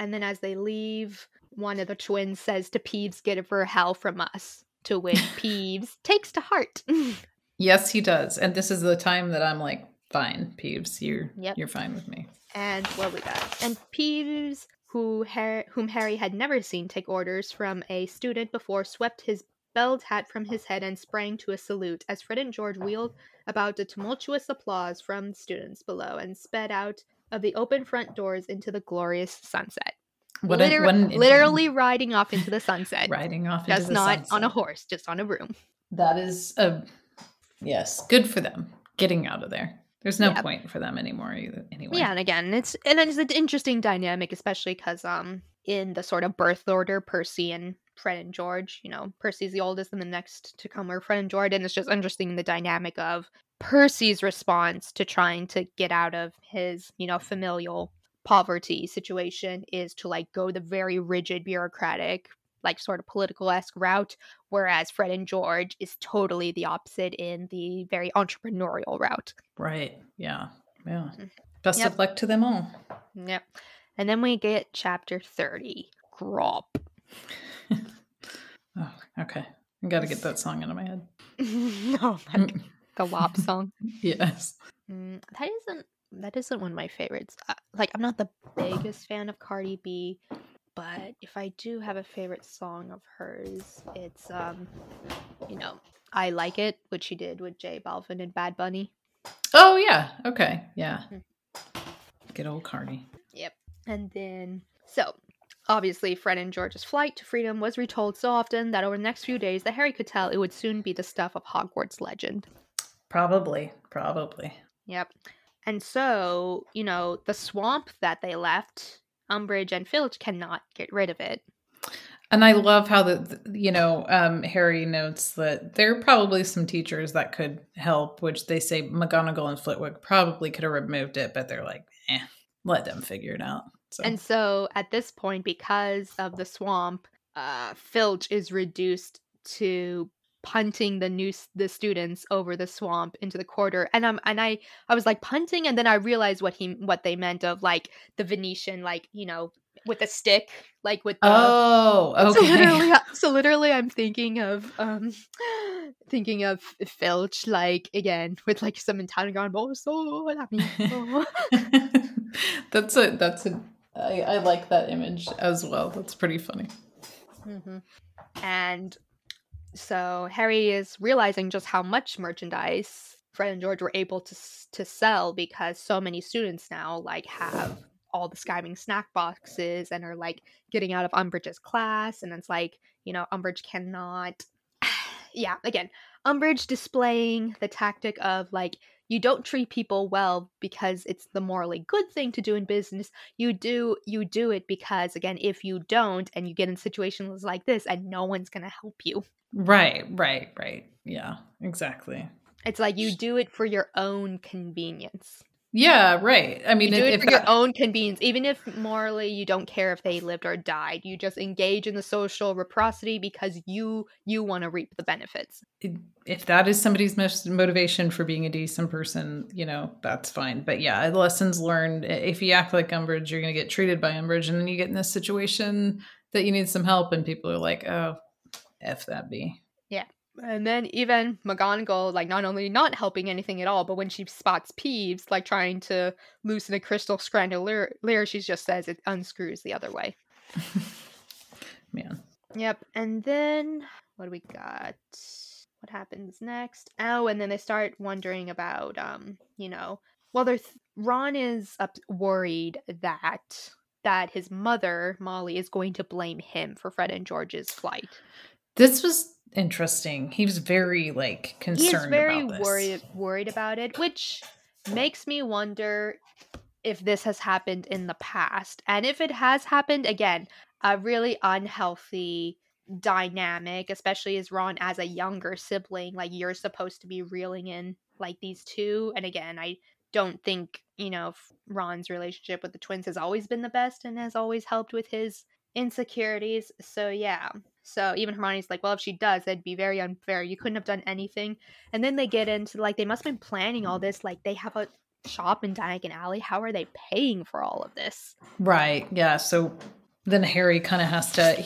leave, one of the twins says to Peeves, "Get it for hell from us." To which Peeves takes to heart. Yes, he does. And this is the time that I'm like, fine, Peeves, you're fine with me. And what we got? And Peeves, whom Harry had never seen take orders from a student before, swept his belled hat from his head and sprang to a salute as Fred and George wheeled about to tumultuous applause from students below and sped out of the open front doors into the glorious sunset. Literally riding off into the sunset. Riding off into the sunset. Just not on a horse, just on a broom. That is yes, good for them getting out of there. There's no point for them anymore either. Anyway. Yeah, and again, it's an interesting dynamic, especially because in the sort of birth order, Percy and Fred and George, Percy's the oldest, and the next to come are Fred and George, and it's just interesting the dynamic of Percy's response to trying to get out of his, familial poverty situation is to like go the very rigid bureaucratic, like sort of political-esque route, whereas Fred and George is totally the opposite in the very entrepreneurial route. Right. Yeah. Best of luck to them all. Yep. And then we get chapter 30, Grop. Oh, okay. I got to get that song out of my head. No, the WAP song. Yes. That isn't one of my favorites. I'm not the biggest fan of Cardi B, but if I do have a favorite song of hers, it's I Like It, which she did with J Balvin and Bad Bunny. Oh yeah. Okay. Yeah. Good old Cardi. Yep. And then obviously, Fred and George's flight to freedom was retold so often that over the next few days that Harry could tell it would soon be the stuff of Hogwarts legend. Probably. Yep. And so, the swamp that they left, Umbridge and Filch cannot get rid of it. And I love how Harry notes that there are probably some teachers that could help, which they say McGonagall and Flitwick probably could have removed it, but they're like, let them figure it out. So. And so at this point, because of the swamp, Filch is reduced to punting the students over the swamp into the quarter, and I was like punting, and then I realized what they meant of like the Venetian, like with a stick, like with the okay. So literally I'm thinking of Filch, like again with like some Italian I like that image as well. That's pretty funny. Mm-hmm. And so Harry is realizing just how much merchandise Fred and George were able to sell, because so many students now like have all the Skywing snack boxes and are like getting out of Umbridge's class, and it's like, Umbridge cannot again, Umbridge displaying the tactic of like, you don't treat people well because it's the morally good thing to do in business. You do it because, again, if you don't and you get in situations like this, and no one's going to help you. Right. Yeah, exactly. It's like you do it for your own convenience. Yeah, right. I mean, you do it for your own convenience, even if morally you don't care if they lived or died. You just engage in the social reciprocity because you want to reap the benefits. If that is somebody's motivation for being a decent person, that's fine. But yeah, lessons learned. If you act like Umbridge, you're going to get treated by Umbridge, and then you get in this situation that you need some help, and people are like, "Oh, F that be." Yeah. And then even McGonagall, like, not only not helping anything at all, but when she spots Peeves, like, trying to loosen a crystal strand of lyre, she just says it unscrews the other way. Man. Yep. And then, what do we got? What happens next? Oh, and then they start wondering about, well, Ron is worried that his mother, Molly, is going to blame him for Fred and George's flight. This was interesting. He was very, like, concerned about this. He is very worried about it, which makes me wonder if this has happened in the past. And if it has happened, again, a really unhealthy dynamic, especially as Ron as a younger sibling, like, you're supposed to be reeling in, like, these two. And again, I don't think, Ron's relationship with the twins has always been the best and has always helped with his insecurities. So yeah. So even Hermione's like, well, if she does, that'd be very unfair. You couldn't have done anything. And then they get into, like, they must have been planning all this. Like, they have a shop in Diagon Alley. How are they paying for all of this? Right. Yeah. So then Harry kind of has to,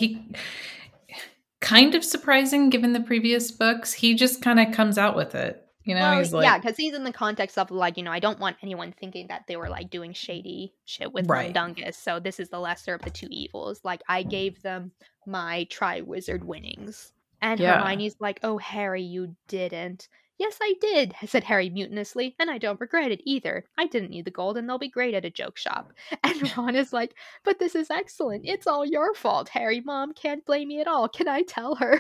kind of surprising given the previous books, he just kind of comes out with it. He's like, yeah, because he's in the context of, like, I don't want anyone thinking that they were, like, doing shady shit with Mundungus. So this is the lesser of the two evils. Like, I gave them my Triwizard winnings. And Hermione's like, oh, Harry, you didn't. Yes, I did, said Harry mutinously, and I don't regret it either. I didn't need the gold, and they'll be great at a joke shop. And Ron is like, but this is excellent. It's all your fault, Harry. Mom can't blame me at all. Can I tell her?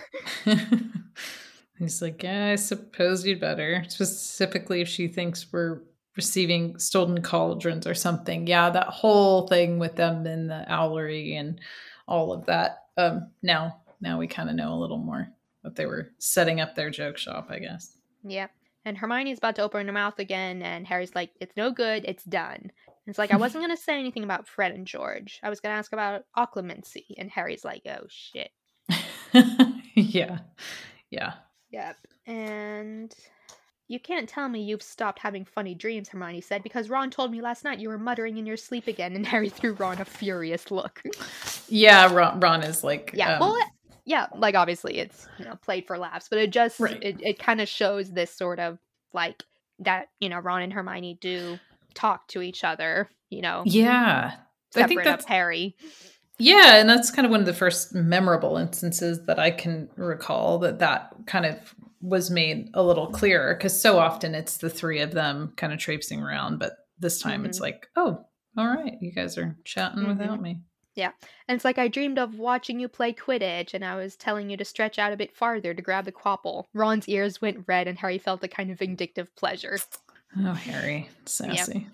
He's like, yeah, I suppose you'd better. Specifically if she thinks we're receiving stolen cauldrons or something. Yeah, that whole thing with them in the owlery and all of that. Now we kind of know a little more that they were setting up their joke shop, I guess. Yeah. And Hermione's about to open her mouth again, and Harry's like, it's no good, it's done. And it's like, I wasn't going to say anything about Fred and George. I was going to ask about occlumency. And Harry's like, oh, shit. Yeah. Yep. And you can't tell me you've stopped having funny dreams, Hermione said, because Ron told me last night you were muttering in your sleep again. And Harry threw Ron a furious look. Yeah, Ron is like... Yeah, like, obviously it's, played for laughs, but it just, it kind of shows this sort of, like, that, Ron and Hermione do talk to each other, Yeah. I think that's Harry. Yeah, and that's kind of one of the first memorable instances that I can recall that kind of was made a little clearer, because so often it's the three of them kind of traipsing around, but this time it's like, oh, all right, you guys are chatting without me. Yeah, and it's like, I dreamed of watching you play Quidditch, and I was telling you to stretch out a bit farther to grab the quapple. Ron's ears went red, and Harry felt a kind of vindictive pleasure. Oh, Harry, sassy.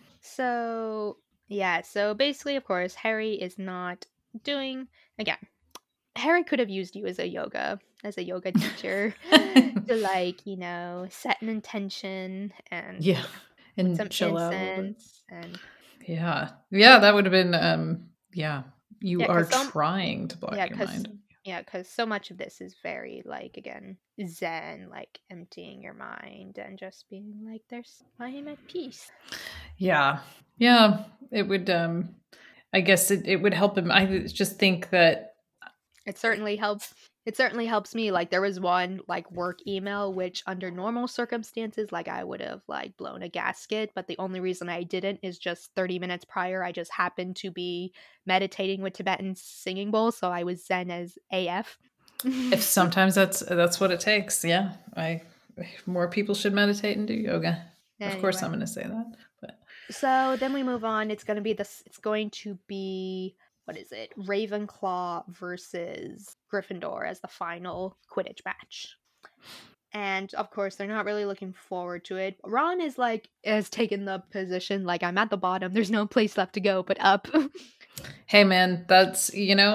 Yep. So basically, of course, Harry is not doing, again, Harry could have used you as a yoga teacher to, like, set an intention and and some chill incense out. and that would have been you are trying to block your mind. Yeah, because so much of this is very, like, again, zen, like, emptying your mind and just being like, I am at peace. Yeah, it would, I guess it would help him. I just think that it certainly helps. It certainly helps me. Like, there was one, like, work email, which under normal circumstances, like, I would have, like, blown a gasket. But the only reason I didn't is just 30 minutes prior, I just happened to be meditating with Tibetan singing bowls. So I was zen as AF. If sometimes that's what it takes. Yeah. More people should meditate and do yoga. Anyway. Of course I'm going to say that. But so then we move on. It's going to be what is it? Ravenclaw versus Gryffindor as the final Quidditch match. And of course, they're not really looking forward to it. Ron has taken the position, like, I'm at the bottom. There's no place left to go but up. Hey man, that's,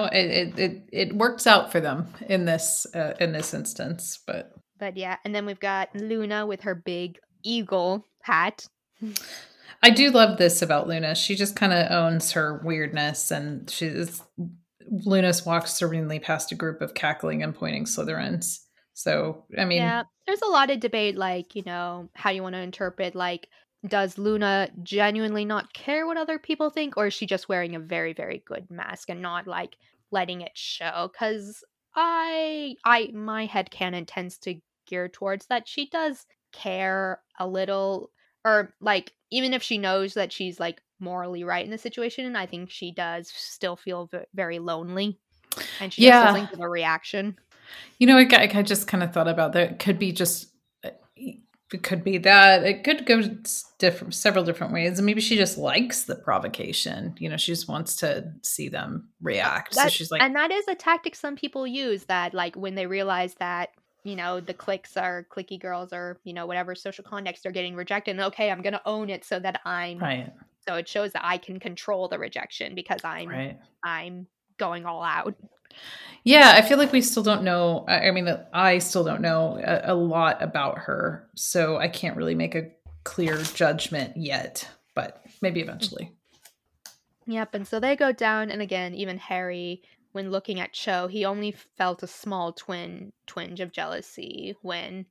it works out for them in this instance, but yeah. And then we've got Luna with her big eagle hat. I do love this about Luna. She just kind of owns her weirdness, and Luna walks serenely past a group of cackling and pointing Slytherins. So, I mean... Yeah, there's a lot of debate, like, how you want to interpret, like, does Luna genuinely not care what other people think, or is she just wearing a very, very good mask and not, like, letting it show? Because my headcanon tends to geared towards that she does care a little, or like even if she knows that she's like morally right in the situation, I think she does still feel very lonely, and she does Yeah. listen to the reaction. You know, I just kind of thought about that. It could be just, it could be that. It could go several different ways. And maybe she just likes the provocation. You know, she just wants to see them react. So she's like, And that is a tactic some people use, that like when they realize that, you know, the clicky girls or, you know, whatever social context are getting rejected. And okay, I'm going to own it so that right. so it shows that I can control the rejection because I'm going all out. Yeah, I feel like we still don't know. I mean, I still don't know a lot about her, so I can't really make a clear judgment yet, but maybe eventually. Yep, and so they go down, and again, even Harry, when looking at Cho, he only felt a small twinge of jealousy when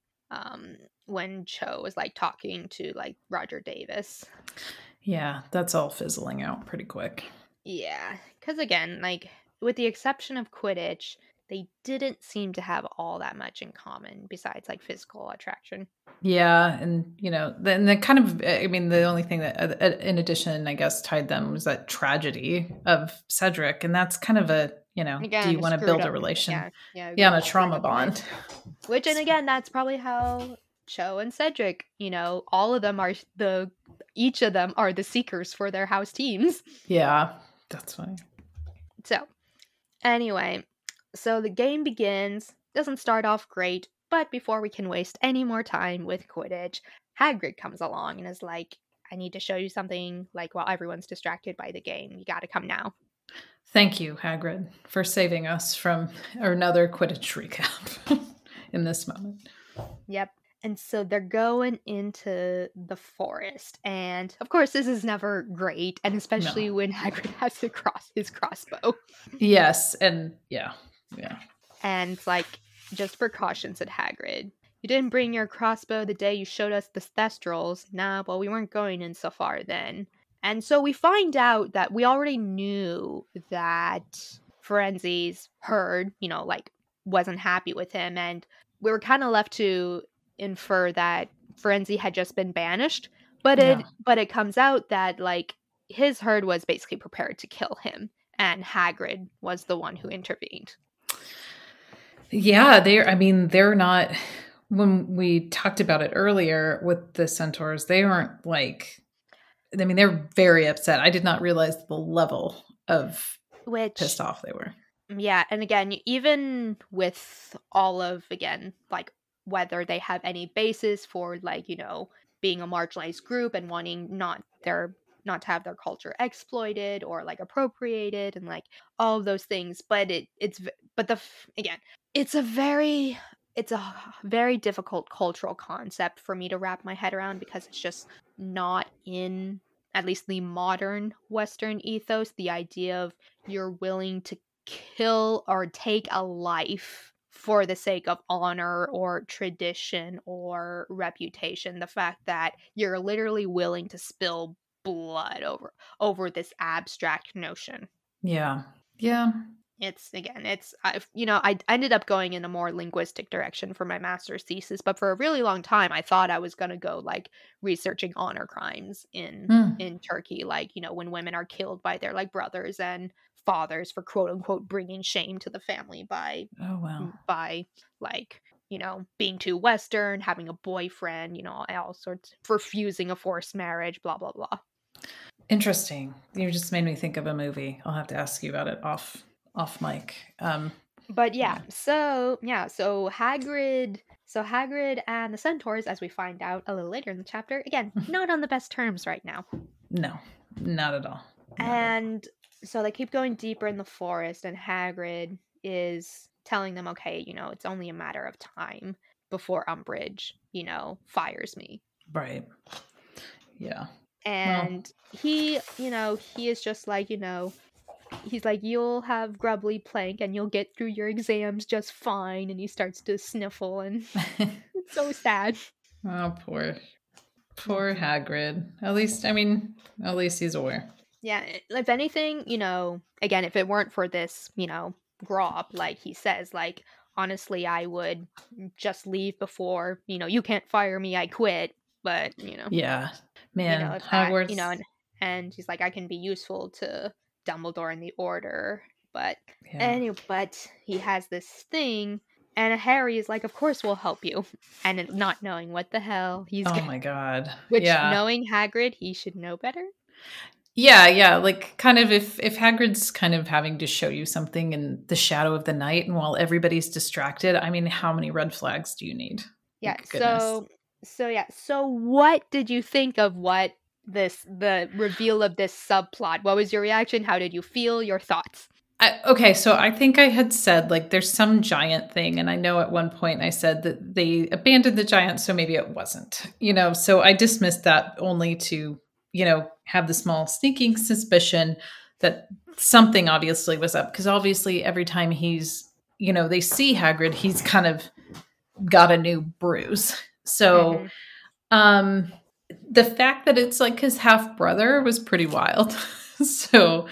Cho was like talking to like Roger Davis. Yeah, that's all fizzling out pretty quick. Yeah, because again, like with the exception of Quidditch, they didn't seem to have all that much in common besides like physical attraction. Yeah, and you know, then the kind of, I mean, the only thing that, in addition, I guess, tied them was that tragedy of Cedric, and that's kind of a, you know, Again, do you want to build a relation? yeah, and a trauma bond. Which, and again, that's probably how Cho and Cedric, you know, all of them are each of them are the seekers for their house teams. Yeah, that's funny. So, anyway, so the game begins. Doesn't start off great, but before we can waste any more time with Quidditch, Hagrid comes along and is like, I need to show you something, like, while everyone's distracted by the game. You gotta come now. Thank you, Hagrid, for saving us from another Quidditch recap in this moment. Yep. And so they're going into the forest. And of course, this is never great. And especially when Hagrid has to cross his crossbow. Yes. And yeah. And it's like, just precautions, said Hagrid. You didn't bring your crossbow the day you showed us the Thestrals. Nah, well, we weren't going in so far then. And so we find out that we already knew that Firenze's heard, you know, like, wasn't happy with him. And we were kind of left to infer that Firenze had just been banished. But it comes out that, like, his herd was basically prepared to kill him. And Hagrid was the one who intervened. Yeah, they're not, when we talked about it earlier with the centaurs, they weren't like, I mean, they're very upset. I did not realize the level of pissed off they were. Yeah, and again, even with all of, again, like, whether they have any basis for, like, you know, being a marginalized group and wanting not to have their culture exploited or like appropriated and like all of those things, but it's a very difficult cultural concept for me to wrap my head around, because it's just not in at least the modern Western ethos, the idea of you're willing to kill or take a life for the sake of honor or tradition or reputation. The fact that you're literally willing to spill blood over this abstract notion. Yeah. I ended up going in a more linguistic direction for my master's thesis, but for a really long time I thought I was going to go like researching honor crimes in Turkey, like, you know, when women are killed by their like brothers and fathers for quote unquote bringing shame to the family by like, you know, being too Western, having a boyfriend, you know, all sorts, refusing a forced marriage, blah blah blah. Interesting. You just made me think of a movie. I'll have to ask you about it off mic. But so Hagrid and the centaurs, as we find out a little later in the chapter, again, not on the best terms right now. No, not at all. And so they keep going deeper in the forest, and Hagrid is telling them, okay, you know, it's only a matter of time before Umbridge, you know, fires me. Right. Yeah. And he is just like, you know, he's like, you'll have grubbly plank and you'll get through your exams just fine. And he starts to sniffle, and it's so sad. Oh, poor Hagrid. At least he's aware. Yeah, if anything, you know, again, if it weren't for this, you know, Grob, like he says, like, honestly, I would just leave before, you can't fire me, I quit. But, Yeah. Man, if that, Hogwarts. and he's like, I can be useful to Dumbledore in the Order. But Yeah. anyway, but he has this thing, and Harry is like, of course we'll help you. And not knowing what the hell he's Oh going my God. which, Yeah. knowing Hagrid, he should know better. Yeah, yeah. Like kind of if Hagrid's kind of having to show you something in the shadow of the night and while everybody's distracted, I mean, how many red flags do you need? Yeah, Like, goodness. so what did you think of the reveal of this subplot? What was your reaction? How did you feel? Your thoughts? Okay, so I think I had said like there's some giant thing, and I know at one point I said that they abandoned the giant, so maybe it wasn't, So I dismissed that only to, have the small sneaking suspicion that something obviously was up, because obviously every time they see Hagrid, he's kind of got a new bruise. So, Mm-hmm. um, the fact that it's like his half brother was pretty wild. So,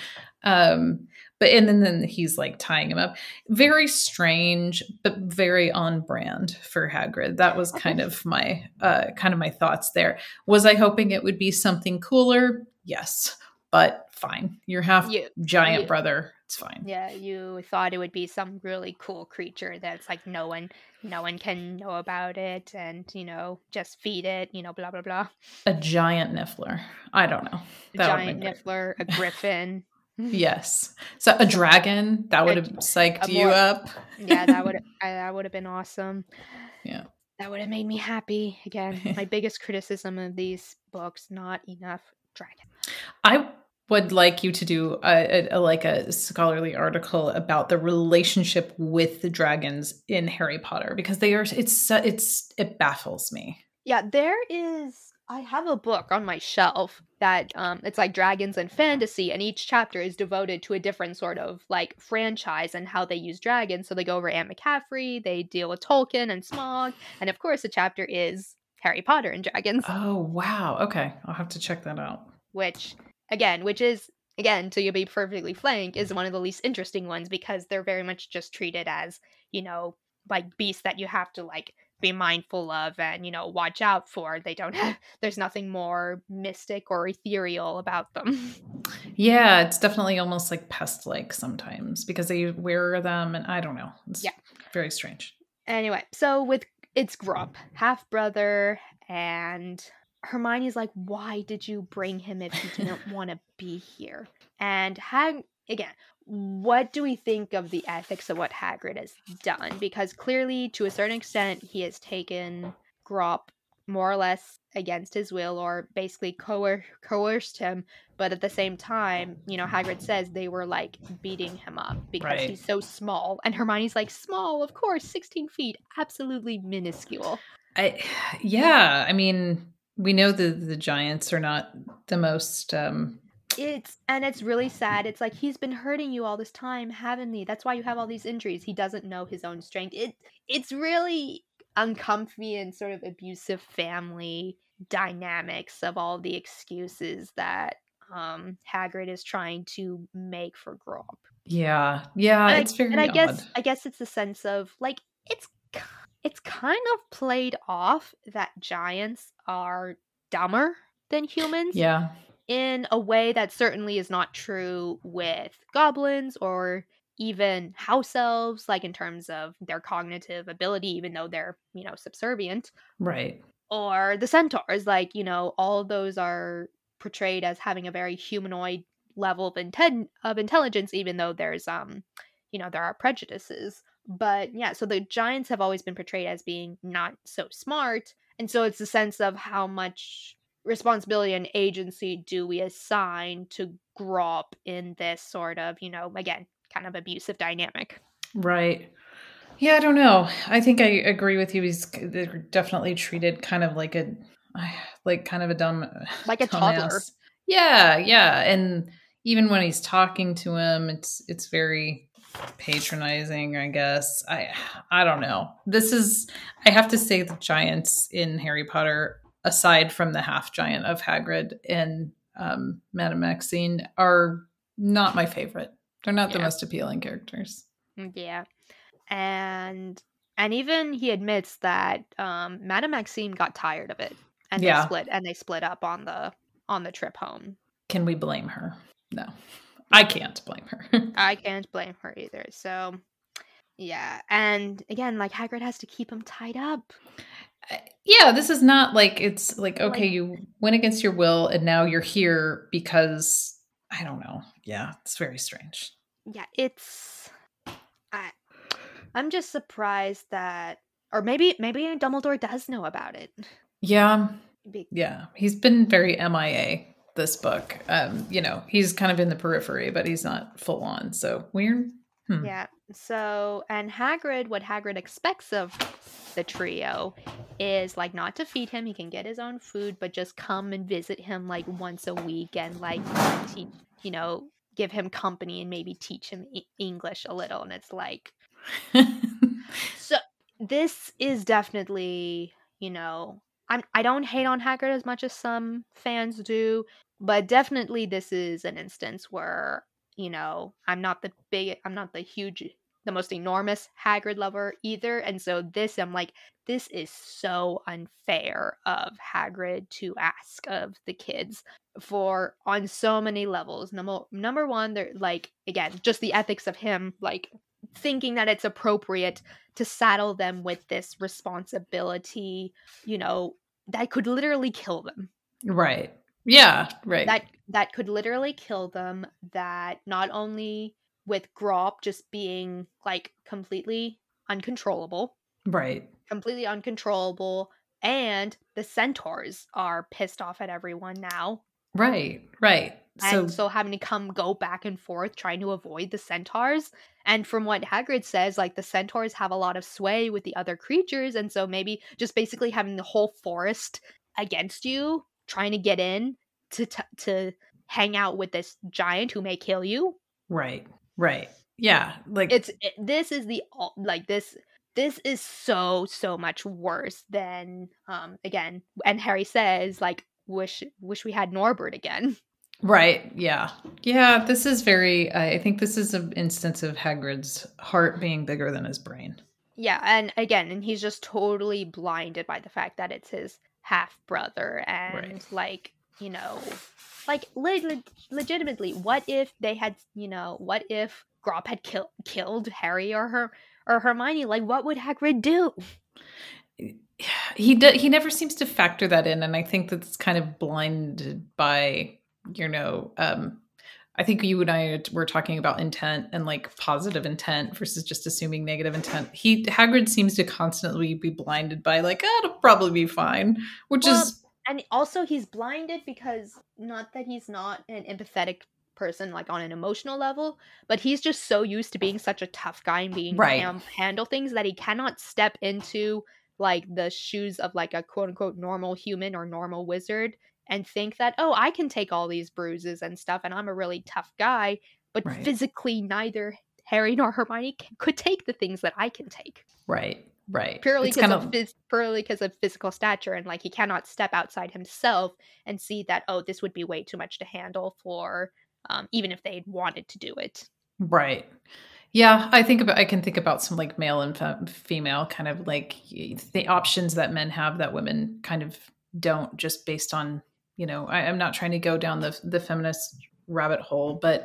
but and then he's like tying him up. Very strange, but very on brand for Hagrid. That was Okay. kind of my thoughts there. Was I hoping it would be something cooler? Yes, but fine. You're half You, giant you, brother. It's fine. yeah, you thought it would be some really cool creature that's like no one can know about it, and just feed it, blah blah blah. A giant niffler. I don't know. A That would have been giant great. niffler, a griffin. Yes. So a So dragon that would a, have psyched a you more up. yeah, that would have been awesome. Yeah. That would have made me happy. Again, my biggest criticism of these books, not enough dragon. I would like you to do like a scholarly article about the relationship with the dragons in Harry Potter, because it baffles me. Yeah, I have a book on my shelf that it's like dragons and fantasy, and each chapter is devoted to a different sort of like franchise and how they use dragons. So they go over Anne McCaffrey, they deal with Tolkien and Smaug, and of course the chapter is Harry Potter and dragons. Oh, wow. Okay. I'll have to check that out. which is to be perfectly frank, is one of the least interesting ones, because they're very much just treated as, like beasts that you have to like be mindful of and watch out for. They don't have There's nothing more mystic or ethereal about them. Yeah, it's definitely almost like pest-like sometimes because they wear them, and I don't know. It's Yeah. very strange. Anyway, so with it's Grubb, half brother, and Hermione's like, why did you bring him if he didn't want to be here? And again, what do we think of the ethics of what Hagrid has done? Because clearly, to a certain extent, he has taken Grubb more or less against his will, or basically coerced him. But at the same time, Hagrid says they were like beating him up because Right. he's so small. And Hermione's like, small, of course, 16 feet, absolutely minuscule. Yeah, I mean, we know the giants are not the most It's really sad. It's like, he's been hurting you all this time, haven't he? That's why you have all these injuries. He doesn't know his own strength. It's really uncomfy and sort of abusive family dynamics of all the excuses that Hagrid is trying to make for Grubb. Yeah, And it's very odd. I guess it's a sense of like, it's kind of played off that giants are dumber than humans, Yeah. in a way that certainly is not true with goblins or even house elves, like in terms of their cognitive ability, even though they're, subservient, Right. or the centaurs, like, all of those are portrayed as having a very humanoid level of intelligence, even though there are prejudices. But yeah, so the giants have always been portrayed as being not so smart, and so it's a sense of how much responsibility and agency do we assign to Grop in this sort of, again, kind of abusive dynamic. Right. Yeah, I don't know. I think I agree with you. They're definitely treated kind of like kind of a Like a toddler. dumbass. Yeah, yeah. And even when he's talking to him, it's very patronizing, I guess. I don't know. I have to say the giants in Harry Potter, aside from the half giant of Hagrid and Madame Maxine, are not my favorite. They're not the Yeah. most appealing characters. Yeah. and even he admits that Madame Maxime got tired of it, and Yeah. they split up on the trip home. Can we blame her? No, I can't blame her. I can't blame her either. So, yeah. And again, like, Hagrid has to keep him tied up. Yeah, this is not like, it's like, okay, Like, you went against your will and now you're here because, I don't know. Yeah, it's very strange. yeah, I'm just surprised that, or maybe Dumbledore does know about it. Yeah. Be- Yeah. He's been very MIA this book. You know, he's kind of in the periphery, but he's not full on. So weird. Yeah. So, and Hagrid, what Hagrid expects of the trio is like not to feed him. He can get his own food, but just come and visit him like once a week and like give him company and maybe teach him English a little. And it's like, so this is definitely, I don't hate on Hagrid as much as some fans do, but definitely this is an instance where, I'm not the most enormous Hagrid lover either. And so I'm like, this is so unfair of Hagrid to ask of the kids on so many levels. Number one, they're like, again, just the ethics of him, like thinking that it's appropriate to saddle them with this responsibility, that could literally kill them. Right. Yeah, right. That could literally kill them. That not only with Grop just being like completely uncontrollable. Right. Completely uncontrollable. And the centaurs are pissed off at everyone now. Right. Right. And so having to go back and forth trying to avoid the centaurs. And from what Hagrid says, like the centaurs have a lot of sway with the other creatures. And so maybe just basically having the whole forest against you, trying to get in to hang out with this giant who may kill you. Right. Right. Yeah. Like this is so much worse than again. And Harry says like, wish we had Norbert again. Right. Yeah. Yeah. This is I think this is an instance of Hagrid's heart being bigger than his brain. Yeah. And again, he's just totally blinded by the fact that it's his half brother. And like, like legitimately, what if they had, what if Grop had killed Harry or Hermione? Like, what would Hagrid do? He never seems to factor that in. And I think that's kind of blinded by, I think you and I were talking about intent and like positive intent versus just assuming negative intent. Hagrid seems to constantly be blinded by like, it'll probably be fine, and also he's blinded because not that he's not an empathetic person like on an emotional level, but he's just so used to being such a tough guy and being handle things that he cannot step into like the shoes of like a quote unquote normal human or normal wizard and think that, oh, I can take all these bruises and stuff and I'm a really tough guy, but physically neither Harry nor Hermione could take the things that I can take. Right. Purely because of physical stature, and like he cannot step outside himself and see that, oh, this would be way too much to handle for even if they wanted to do it. Right. Yeah, I can think about some like male and female kind of like the options that men have that women kind of don't, just based on, I'm not trying to go down the feminist rabbit hole, but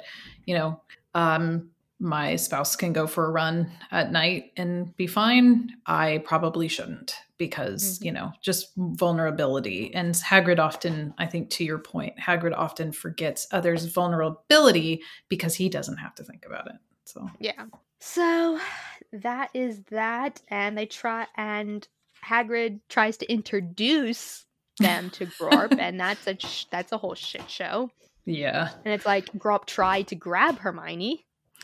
my spouse can go for a run at night and be fine. I probably shouldn't because, just vulnerability. And Hagrid often, I think to your point, Hagrid often forgets others' vulnerability because he doesn't have to think about it. So, yeah. So that is that. And Hagrid tries to introduce them to Grop, and that's a whole shit show. Yeah. And it's like Grop tried to grab Hermione.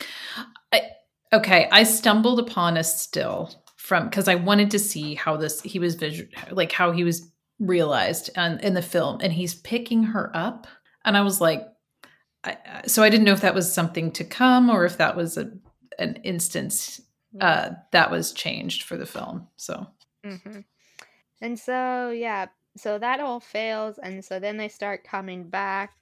I stumbled upon a still because I wanted to see how how he was realized in the film, and he's picking her up, and I was like, so I didn't know if that was something to come or if that was an instance that was changed for the film. So, and so yeah, so that all fails, and so then they start going back,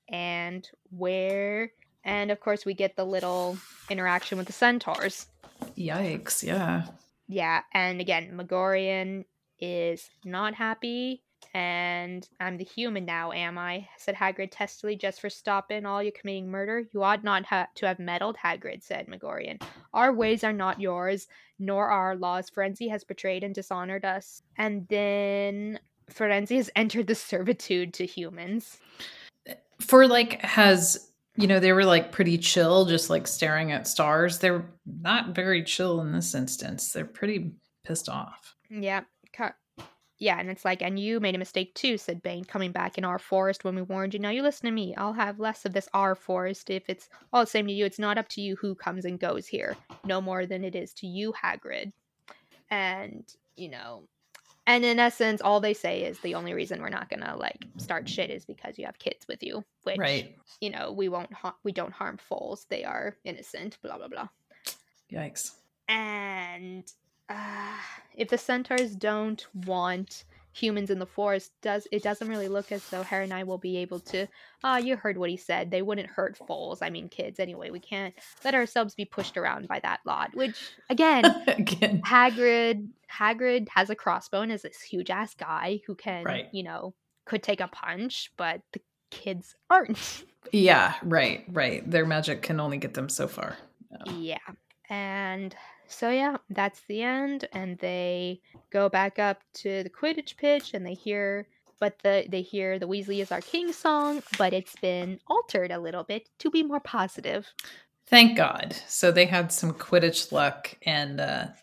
and of course we get the little interaction with the centaurs. Yikes, yeah. Yeah, and again, Megorian is not happy, and I'm the human now, am I? Said Hagrid testily, just for stopping all you committing murder. You ought not to have meddled, Hagrid, said Megorian. Our ways are not yours, nor our laws. Ferenzi has betrayed and dishonored us. And then Ferenzi has entered the servitude to humans. For like has, they were like pretty chill, just like staring at stars. They're not very chill in this instance. They're pretty pissed off. Yeah. Yeah, and it's like, and you made a mistake too, said Bane, coming back in our forest when we warned you. Now you listen to me. I'll have less of this our forest. If it's all the same to you, it's not up to you who comes and goes here. No more than it is to you, Hagrid. And, and in essence, all they say is the only reason we're not gonna, like, start shit is because you have kids with you. Which, right. We don't harm foals. They are innocent, blah, blah, blah. Yikes. And if the centaurs don't want humans in the forest, it doesn't really look as though Harry and I will be able to. You heard what he said. They wouldn't hurt foals. I mean, kids. Anyway, we can't let ourselves be pushed around by that lot. Which again, Hagrid has a crossbow and is this huge ass guy who can, right. Could take a punch, but the kids aren't. Yeah, right. Their magic can only get them so far. Yeah, and. So yeah, that's the end, and they go back up to the Quidditch pitch, and they hear the Weasley is our king song, but it's been altered a little bit to be more positive. Thank God. So they had some Quidditch luck, and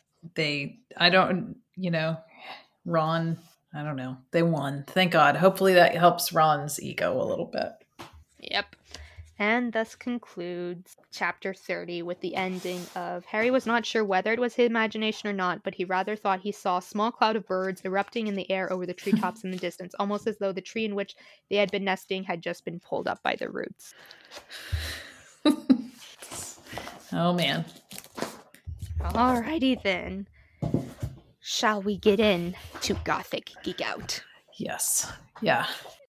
Ron, I don't know, they won. Thank God. Hopefully that helps Ron's ego a little bit. Yep. And thus concludes chapter 30 with the ending of Harry was not sure whether it was his imagination or not, but he rather thought he saw a small cloud of birds erupting in the air over the treetops in the distance, almost as though the tree in which they had been nesting had just been pulled up by the roots. Oh, man. Alrighty then. Shall we get in to Gothic Geek Out? Yes. Yeah.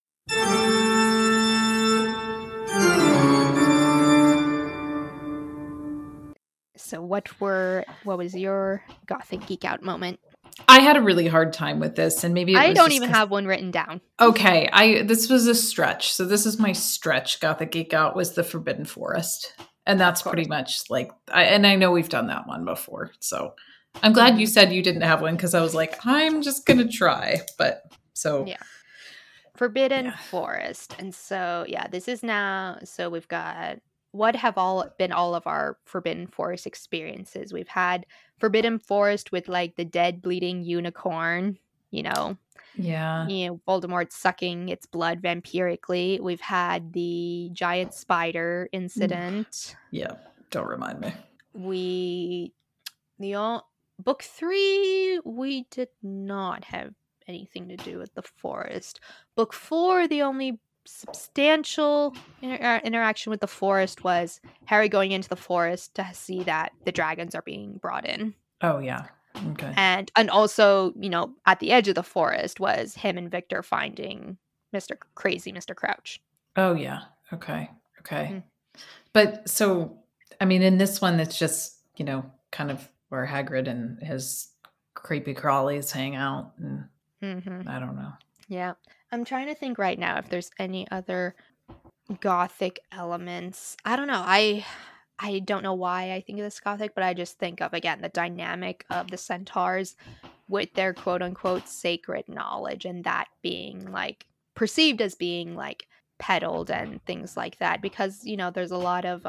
So what was your Gothic Geek Out moment? I had a really hard time with this, and maybe I don't even have one written down. Okay, this was a stretch. So this is my stretch. Gothic Geek Out was the Forbidden Forest, and that's pretty much like. I know we've done that one before, so I'm glad you said you didn't have one because I was like, I'm just gonna try. But so yeah, Forbidden Forest, and so this is now. So we've got. What have all of our Forbidden Forest experiences? We've had Forbidden Forest with like the dead bleeding unicorn, Yeah. Voldemort sucking its blood vampirically. We've had the giant spider incident. Yeah, don't remind me. Book 3, we did not have anything to do with the forest. Book 4, the only substantial interaction with the forest was Harry going into the forest to see that the dragons are being brought in. Oh yeah, okay. And also, at the edge of the forest was him and Victor finding Mr. Crouch. Oh yeah, okay. Mm-hmm. But so, I mean, in this one, it's just kind of where Hagrid and his creepy crawlies hang out, and I don't know. Yeah. I'm trying to think right now if there's any other Gothic elements. I don't know. I don't know why I think of this Gothic, but I just think of, again, the dynamic of the centaurs with their quote-unquote sacred knowledge, and that being, like, perceived as being, like, peddled and things like that. Because, there's a lot of,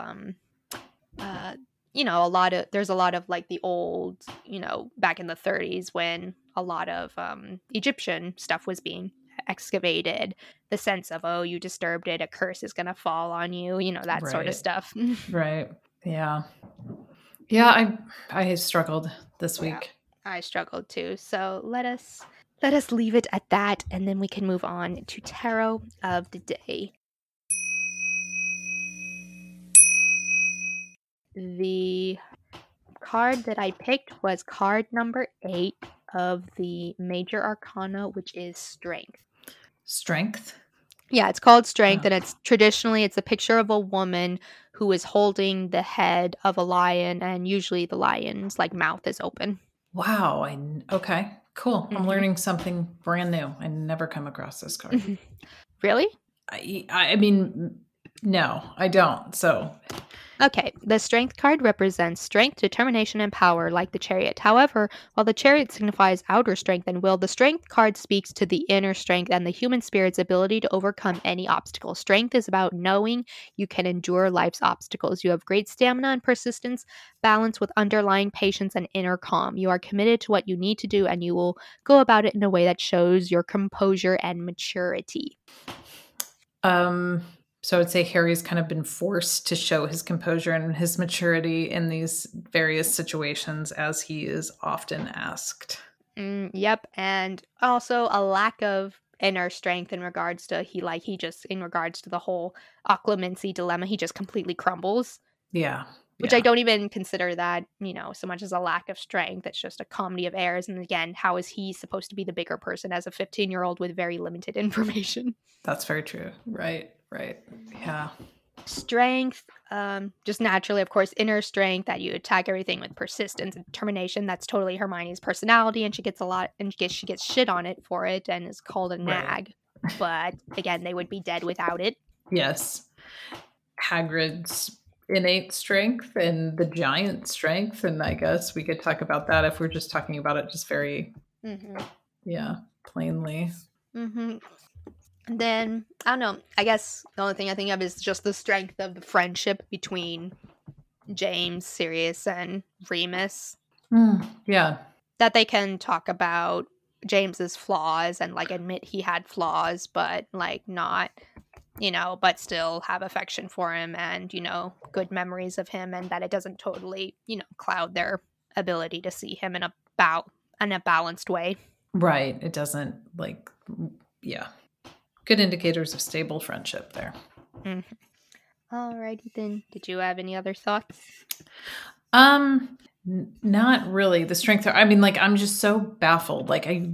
there's a lot of, like, the old, back in the 30s when a lot of Egyptian stuff was being excavated, the sense of, oh, you disturbed it, a curse is gonna fall on you, that right. sort of stuff. Right. Yeah. I struggled this week. I struggled too, so let us leave it at that, and then we can move on to tarot of the day. The card that I picked was card number 8 of the Major Arcana, which is Strength. Strength? Yeah, it's called Strength, Oh. and it's traditionally it's a picture of a woman who is holding the head of a lion, and usually the lion's like mouth is open. Wow. Okay. Cool. I'm Hmm. learning something brand new. I never come across this card. Really? I mean, no, I don't. So, Okay, the Strength card represents strength, determination, and power, like the Chariot. However, while the Chariot signifies outer strength and will, the Strength card speaks to the inner strength and the human spirit's ability to overcome any obstacle. Strength is about knowing you can endure life's obstacles. You have great stamina and persistence, balanced with underlying patience and inner calm. You are committed to what you need to do, and you will go about it in a way that shows your composure and maturity. so I'd say Harry's kind of been forced to show his composure and his maturity in these various situations as he is often asked. Yep, and also a lack of inner strength in regards to he just in regards to the whole occlumency dilemma, he just completely crumbles. Yeah. Which I Yeah. don't even consider that, so much as a lack of strength. It's just a comedy of errors. And again, how is he supposed to be the bigger person as a 15-year-old with very limited information? That's very true. Right. Right. Yeah. Strength, just naturally, of course, inner strength that you attack everything with persistence and determination. That's totally Hermione's personality, and she gets a lot, and she gets shit on it for it, and is called a Right. nag. But again, they would be dead without it. Yes. Hagrid's innate strength and the giant strength. And I guess we could talk about that if we're just talking about it just very, plainly. Then, I don't know, I guess the only thing I think of is just the strength of the friendship between James, Sirius, and Remus. Yeah. That they can talk about James's flaws and like admit he had flaws, but like not, but still have affection for him and, good memories of him, and that it doesn't totally, cloud their ability to see him in a balanced way. Right. It doesn't yeah. Good indicators of stable friendship there. Alrighty then. Did you have any other thoughts? Not really. The strength. I mean, I'm just so baffled.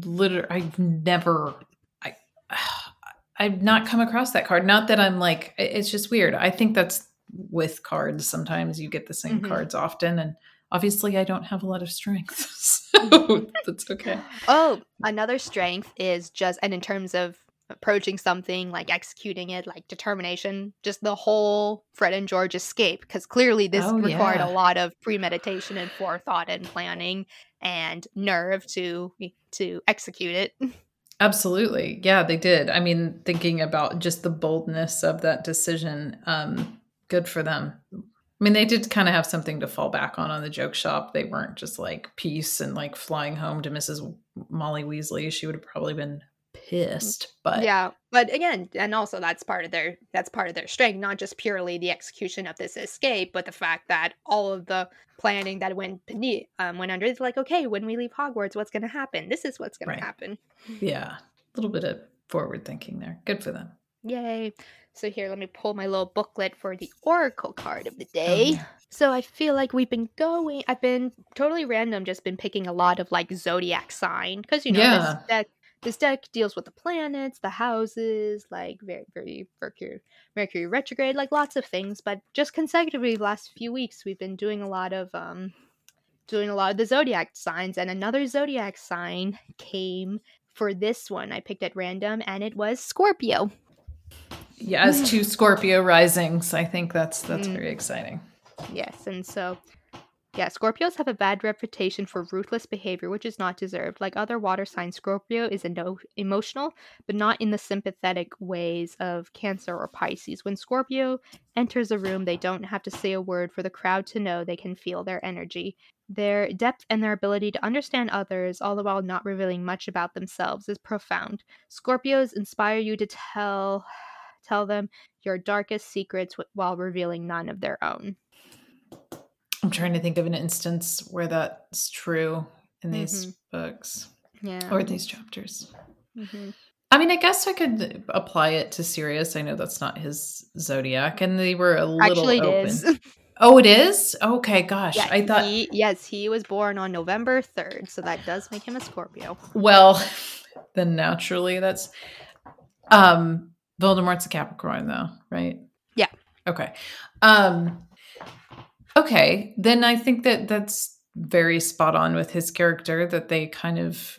I've not come across that card. Not that I'm it's just weird. I think that's with cards. Sometimes you get the same cards often, and obviously I don't have a lot of strength, so that's okay. Oh, another strength is just, and in terms of approaching something, like executing it, like determination, just the whole Fred and George escape, because clearly this required a lot of premeditation and forethought and planning and nerve to execute it. Absolutely. Yeah, they did. I mean, thinking about just the boldness of that decision, good for them. I mean, they did kind of have something to fall back on the joke shop. They weren't just peace and flying home to Mrs. Molly Weasley. She would have probably been pissed, but yeah, but again, and also that's part of their strength, not just purely the execution of this escape, but the fact that all of the planning that went under. It's like, okay, when we leave Hogwarts, what's going to happen? This is what's going to happen. Yeah, a little bit of forward thinking there. Good for them. Yay. So here, let me pull my little booklet for the Oracle card of the day. So I feel like I've been totally random, just been picking a lot of zodiac sign, because this deck deals with the planets, the houses, very, very Mercury retrograde, lots of things. But just consecutively the last few weeks, we've been doing a lot of the zodiac signs, and another zodiac sign came for this one. I picked at random, and it was Scorpio. Yeah, as two Scorpio risings, I think that's very exciting. Yes, and so yeah, Scorpios have a bad reputation for ruthless behavior, which is not deserved. Like other water signs, Scorpio is emotional, but not in the sympathetic ways of Cancer or Pisces. When Scorpio enters a room, they don't have to say a word for the crowd to know they can feel their energy. Their depth and their ability to understand others, all the while not revealing much about themselves, is profound. Scorpios inspire you to tell them your darkest secrets while revealing none of their own. I'm trying to think of an instance where that's true in these books. Yeah. Or these chapters. I mean, I guess I could apply it to Sirius. I know that's not his zodiac, and they were a little open. It is? Oh, it is? Okay, gosh. Yeah, I thought... he was born on November 3rd, so that does make him a Scorpio. Well, then naturally that's... Voldemort's a Capricorn, though, right? Yeah. Okay. Okay, then I think that that's very spot on with his character, that they kind of,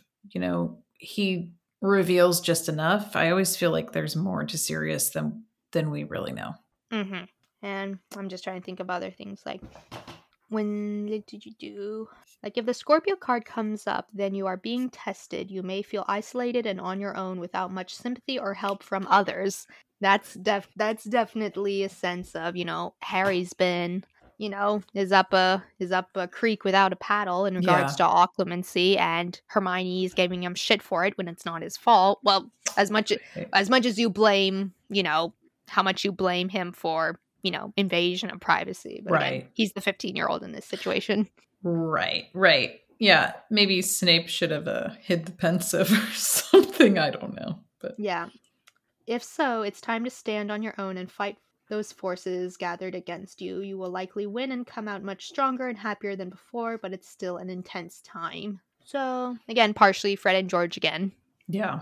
he reveals just enough. I always feel like there's more to Sirius than we really know. Mm-hmm. And I'm just trying to think of other things, like, when did you do? Like, if the Scorpio card comes up, then you are being tested. You may feel isolated and on your own without much sympathy or help from others. That's definitely a sense of, Harry's been, is up a creek without a paddle in regards to occlumency, and Hermione's giving him shit for it when it's not his fault. Well, as much as you blame, how much you blame him for, invasion of privacy. But again, he's the 15-year-old in this situation. Right. Yeah, maybe Snape should have hid the pensive or something. I don't know. But yeah. If so, it's time to stand on your own and fight those forces gathered against you. You will likely win and come out much stronger and happier than before, but it's still an intense time. So, again, partially Fred and George again. Yeah.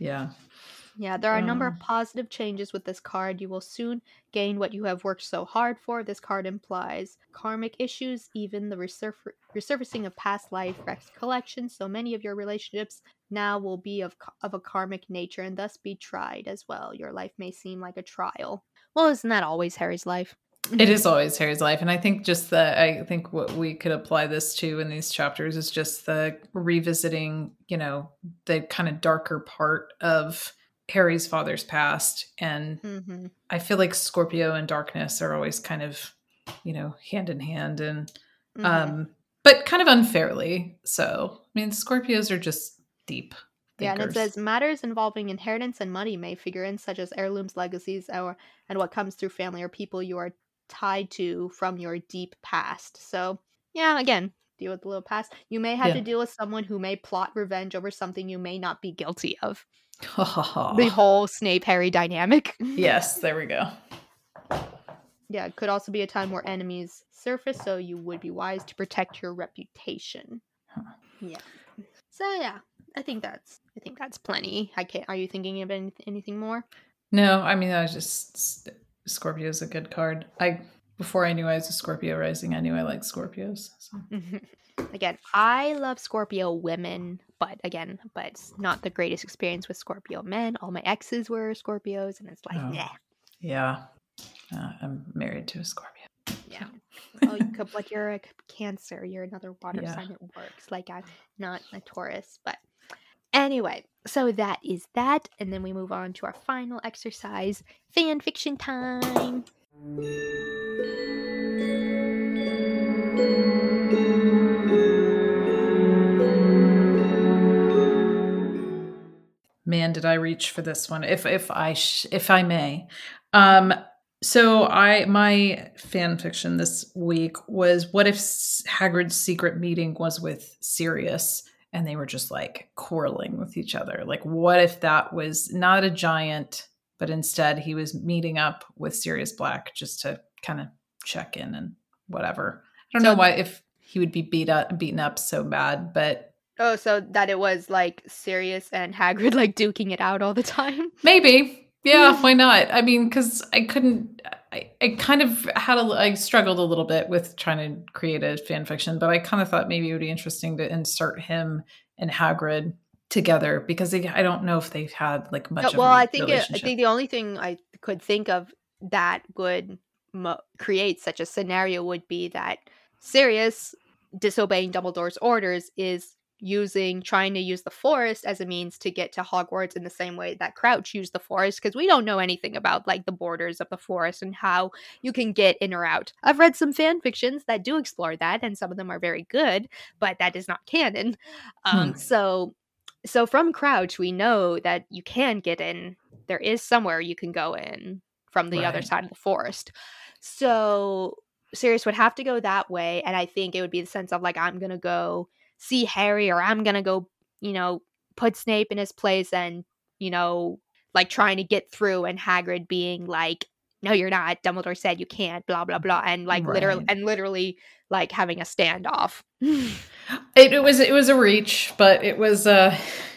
Yeah, there are a number of positive changes with this card. You will soon gain what you have worked so hard for. This card implies karmic issues, even the resurfacing of past life recollections. So many of your relationships now will be of a karmic nature and thus be tried as well. Your life may seem like a trial. Well, isn't that always Harry's life? It is always Harry's life. And I think I think what we could apply this to in these chapters is just the revisiting, the kind of darker part of Harry's father's past. And I feel like Scorpio and darkness are always kind of, hand in hand, and but kind of unfairly. So, I mean, Scorpios are just deep thinkers. Yeah, and it says matters involving inheritance and money may figure in, such as heirlooms, legacies, and what comes through family or people you are tied to from your deep past. So, yeah, again, deal with the little past. You may have to deal with someone who may plot revenge over something you may not be guilty of. The whole Snape-Harry dynamic. Yes, there we go. Yeah, it could also be a time where enemies surface, so you would be wise to protect your reputation. Yeah. So yeah, I think that's plenty. Are you thinking of anything more? No, I mean, Scorpio is a good card. Before I knew I was a Scorpio rising, I knew I liked Scorpios. So. Again, I love Scorpio women, but it's not the greatest experience with Scorpio men. All my exes were Scorpios, and it's like, yeah. I'm married to a Scorpio. Yeah. But you're a Cancer. You're another water sign. It works. Like, I'm not a Taurus, but anyway. So that is that, and then we move on to our final exercise, fan fiction time. Man, did I reach for this one? If I may. So my fan fiction this week was, what if Hagrid's secret meeting was with Sirius and they were just like quarreling with each other? Like, what if that was not a giant, but instead he was meeting up with Sirius Black just to kind of check in and whatever. I don't know why, if he would be beaten up so bad, but oh, so that it was like Sirius and Hagrid like duking it out all the time? Maybe. Yeah, why not? I mean, because I struggled a little bit with trying to create a fan fiction, but I kind of thought maybe it would be interesting to insert him and Hagrid together, because I don't know if they've had like much of a relationship. I think the only thing I could think of that would create such a scenario would be that Sirius, disobeying Dumbledore's orders, is trying to use the forest as a means to get to Hogwarts in the same way that Crouch used the forest, because we don't know anything about like the borders of the forest and how you can get in or out. I've read some fan fictions that do explore that, and some of them are very good, but that is not canon. So from Crouch, we know that you can get in. There is somewhere you can go in from the other side of the forest. So Sirius would have to go that way, and I think it would be the sense of like, I'm gonna go see Harry, or I'm gonna go, put Snape in his place, and like trying to get through, and Hagrid being like, no, you're not, Dumbledore said you can't, blah blah blah, and like literally like having a standoff. It was a reach, but it was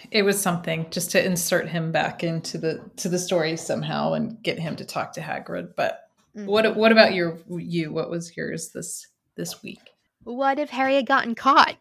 It was something just to insert him back into the story somehow and get him to talk to Hagrid. But what about you? What was yours this week? What if Harry had gotten caught?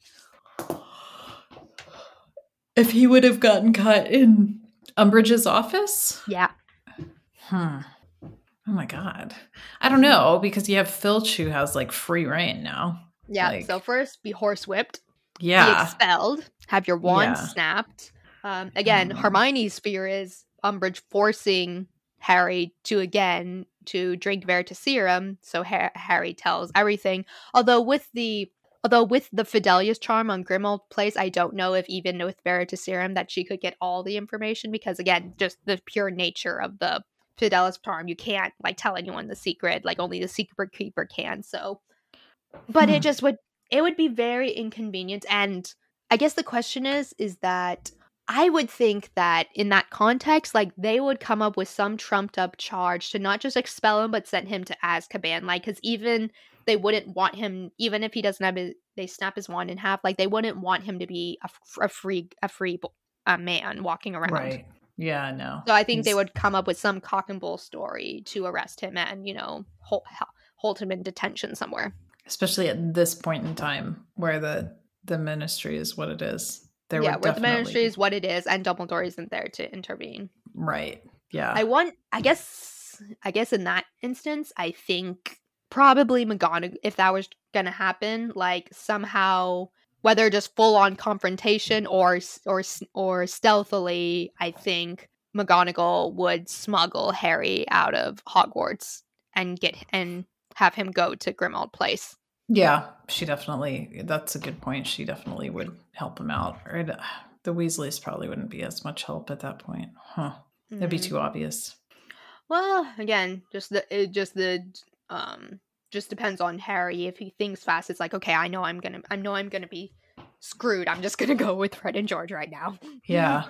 If he would have gotten caught in Umbridge's office? Yeah. Oh my God. I don't know, because you have Filch who has like free reign now. Yeah. Like, so first, be horsewhipped. yeah. Be expelled. Have your wand snapped. Again, Hermione's fear is Umbridge forcing Harry to drink Veritaserum, so Harry tells everything. Although with the Fidelius charm on Grimmauld Place, I don't know if even with Veritaserum that she could get all the information, because again, just the pure nature of the Fidelius charm, you can't like tell anyone the secret, like only the secret keeper can. So, but it would be very inconvenient. And I guess the question is that I would think that in that context, like they would come up with some trumped up charge to not just expel him, but send him to Azkaban. Like, because even they wouldn't want him, even if he doesn't have they snap his wand in half. Like they wouldn't want him to be a free man walking around. Right. Yeah. No. So I think they would come up with some cock and bull story to arrest him and hold him in detention somewhere. Especially at this point in time, where the Ministry is what it is. Where the Ministry is what it is, and Dumbledore isn't there to intervene. Right. Yeah. I guess in that instance, I think probably McGonagall, if that was gonna happen, like somehow, whether just full on confrontation or stealthily, I think McGonagall would smuggle Harry out of Hogwarts and have him go to Grimmauld Place. Yeah, she definitely, that's a good point. She definitely would help him out. Or the Weasleys probably wouldn't be as much help at that point. Huh. That'd be too obvious. Well, again, just depends on Harry. If he thinks fast, it's like, okay, I know I'm gonna be screwed. I'm just gonna go with Fred and George right now. Yeah.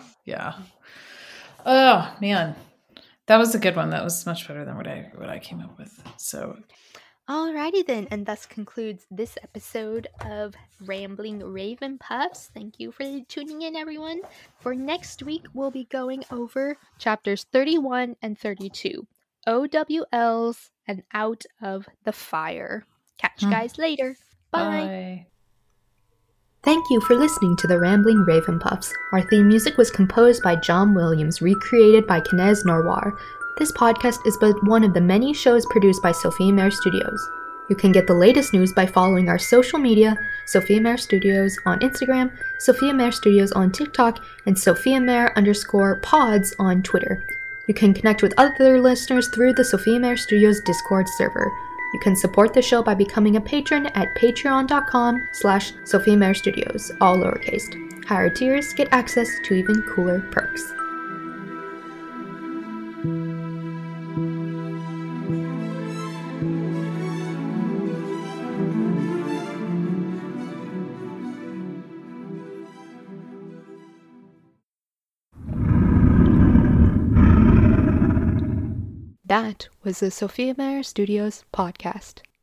Oh man, that was a good one. That was much better than what I came up with. So. Alrighty then, and thus concludes this episode of Rambling Ravenpuffs. Thank you for tuning in, everyone. For next week, we'll be going over chapters 31 and 32, OWLs and Out of the Fire. Catch you guys later. Bye. Thank you for listening to the Rambling Ravenpuffs. Our theme music was composed by John Williams, recreated by Knez Norwar. This podcast is but one of the many shows produced by Sophia Mare Studios. You can get the latest news by following our social media, Sophia Mare Studios on Instagram, Sophia Mare Studios on TikTok, and @SophiaMare_pods on Twitter. You can connect with other listeners through the Sophia Mare Studios Discord server. You can support the show by becoming a patron at patreon.com/Sophia Mare Studios, all lowercase. Higher tiers get access to even cooler perks. That was the Sophia Mare Studios podcast.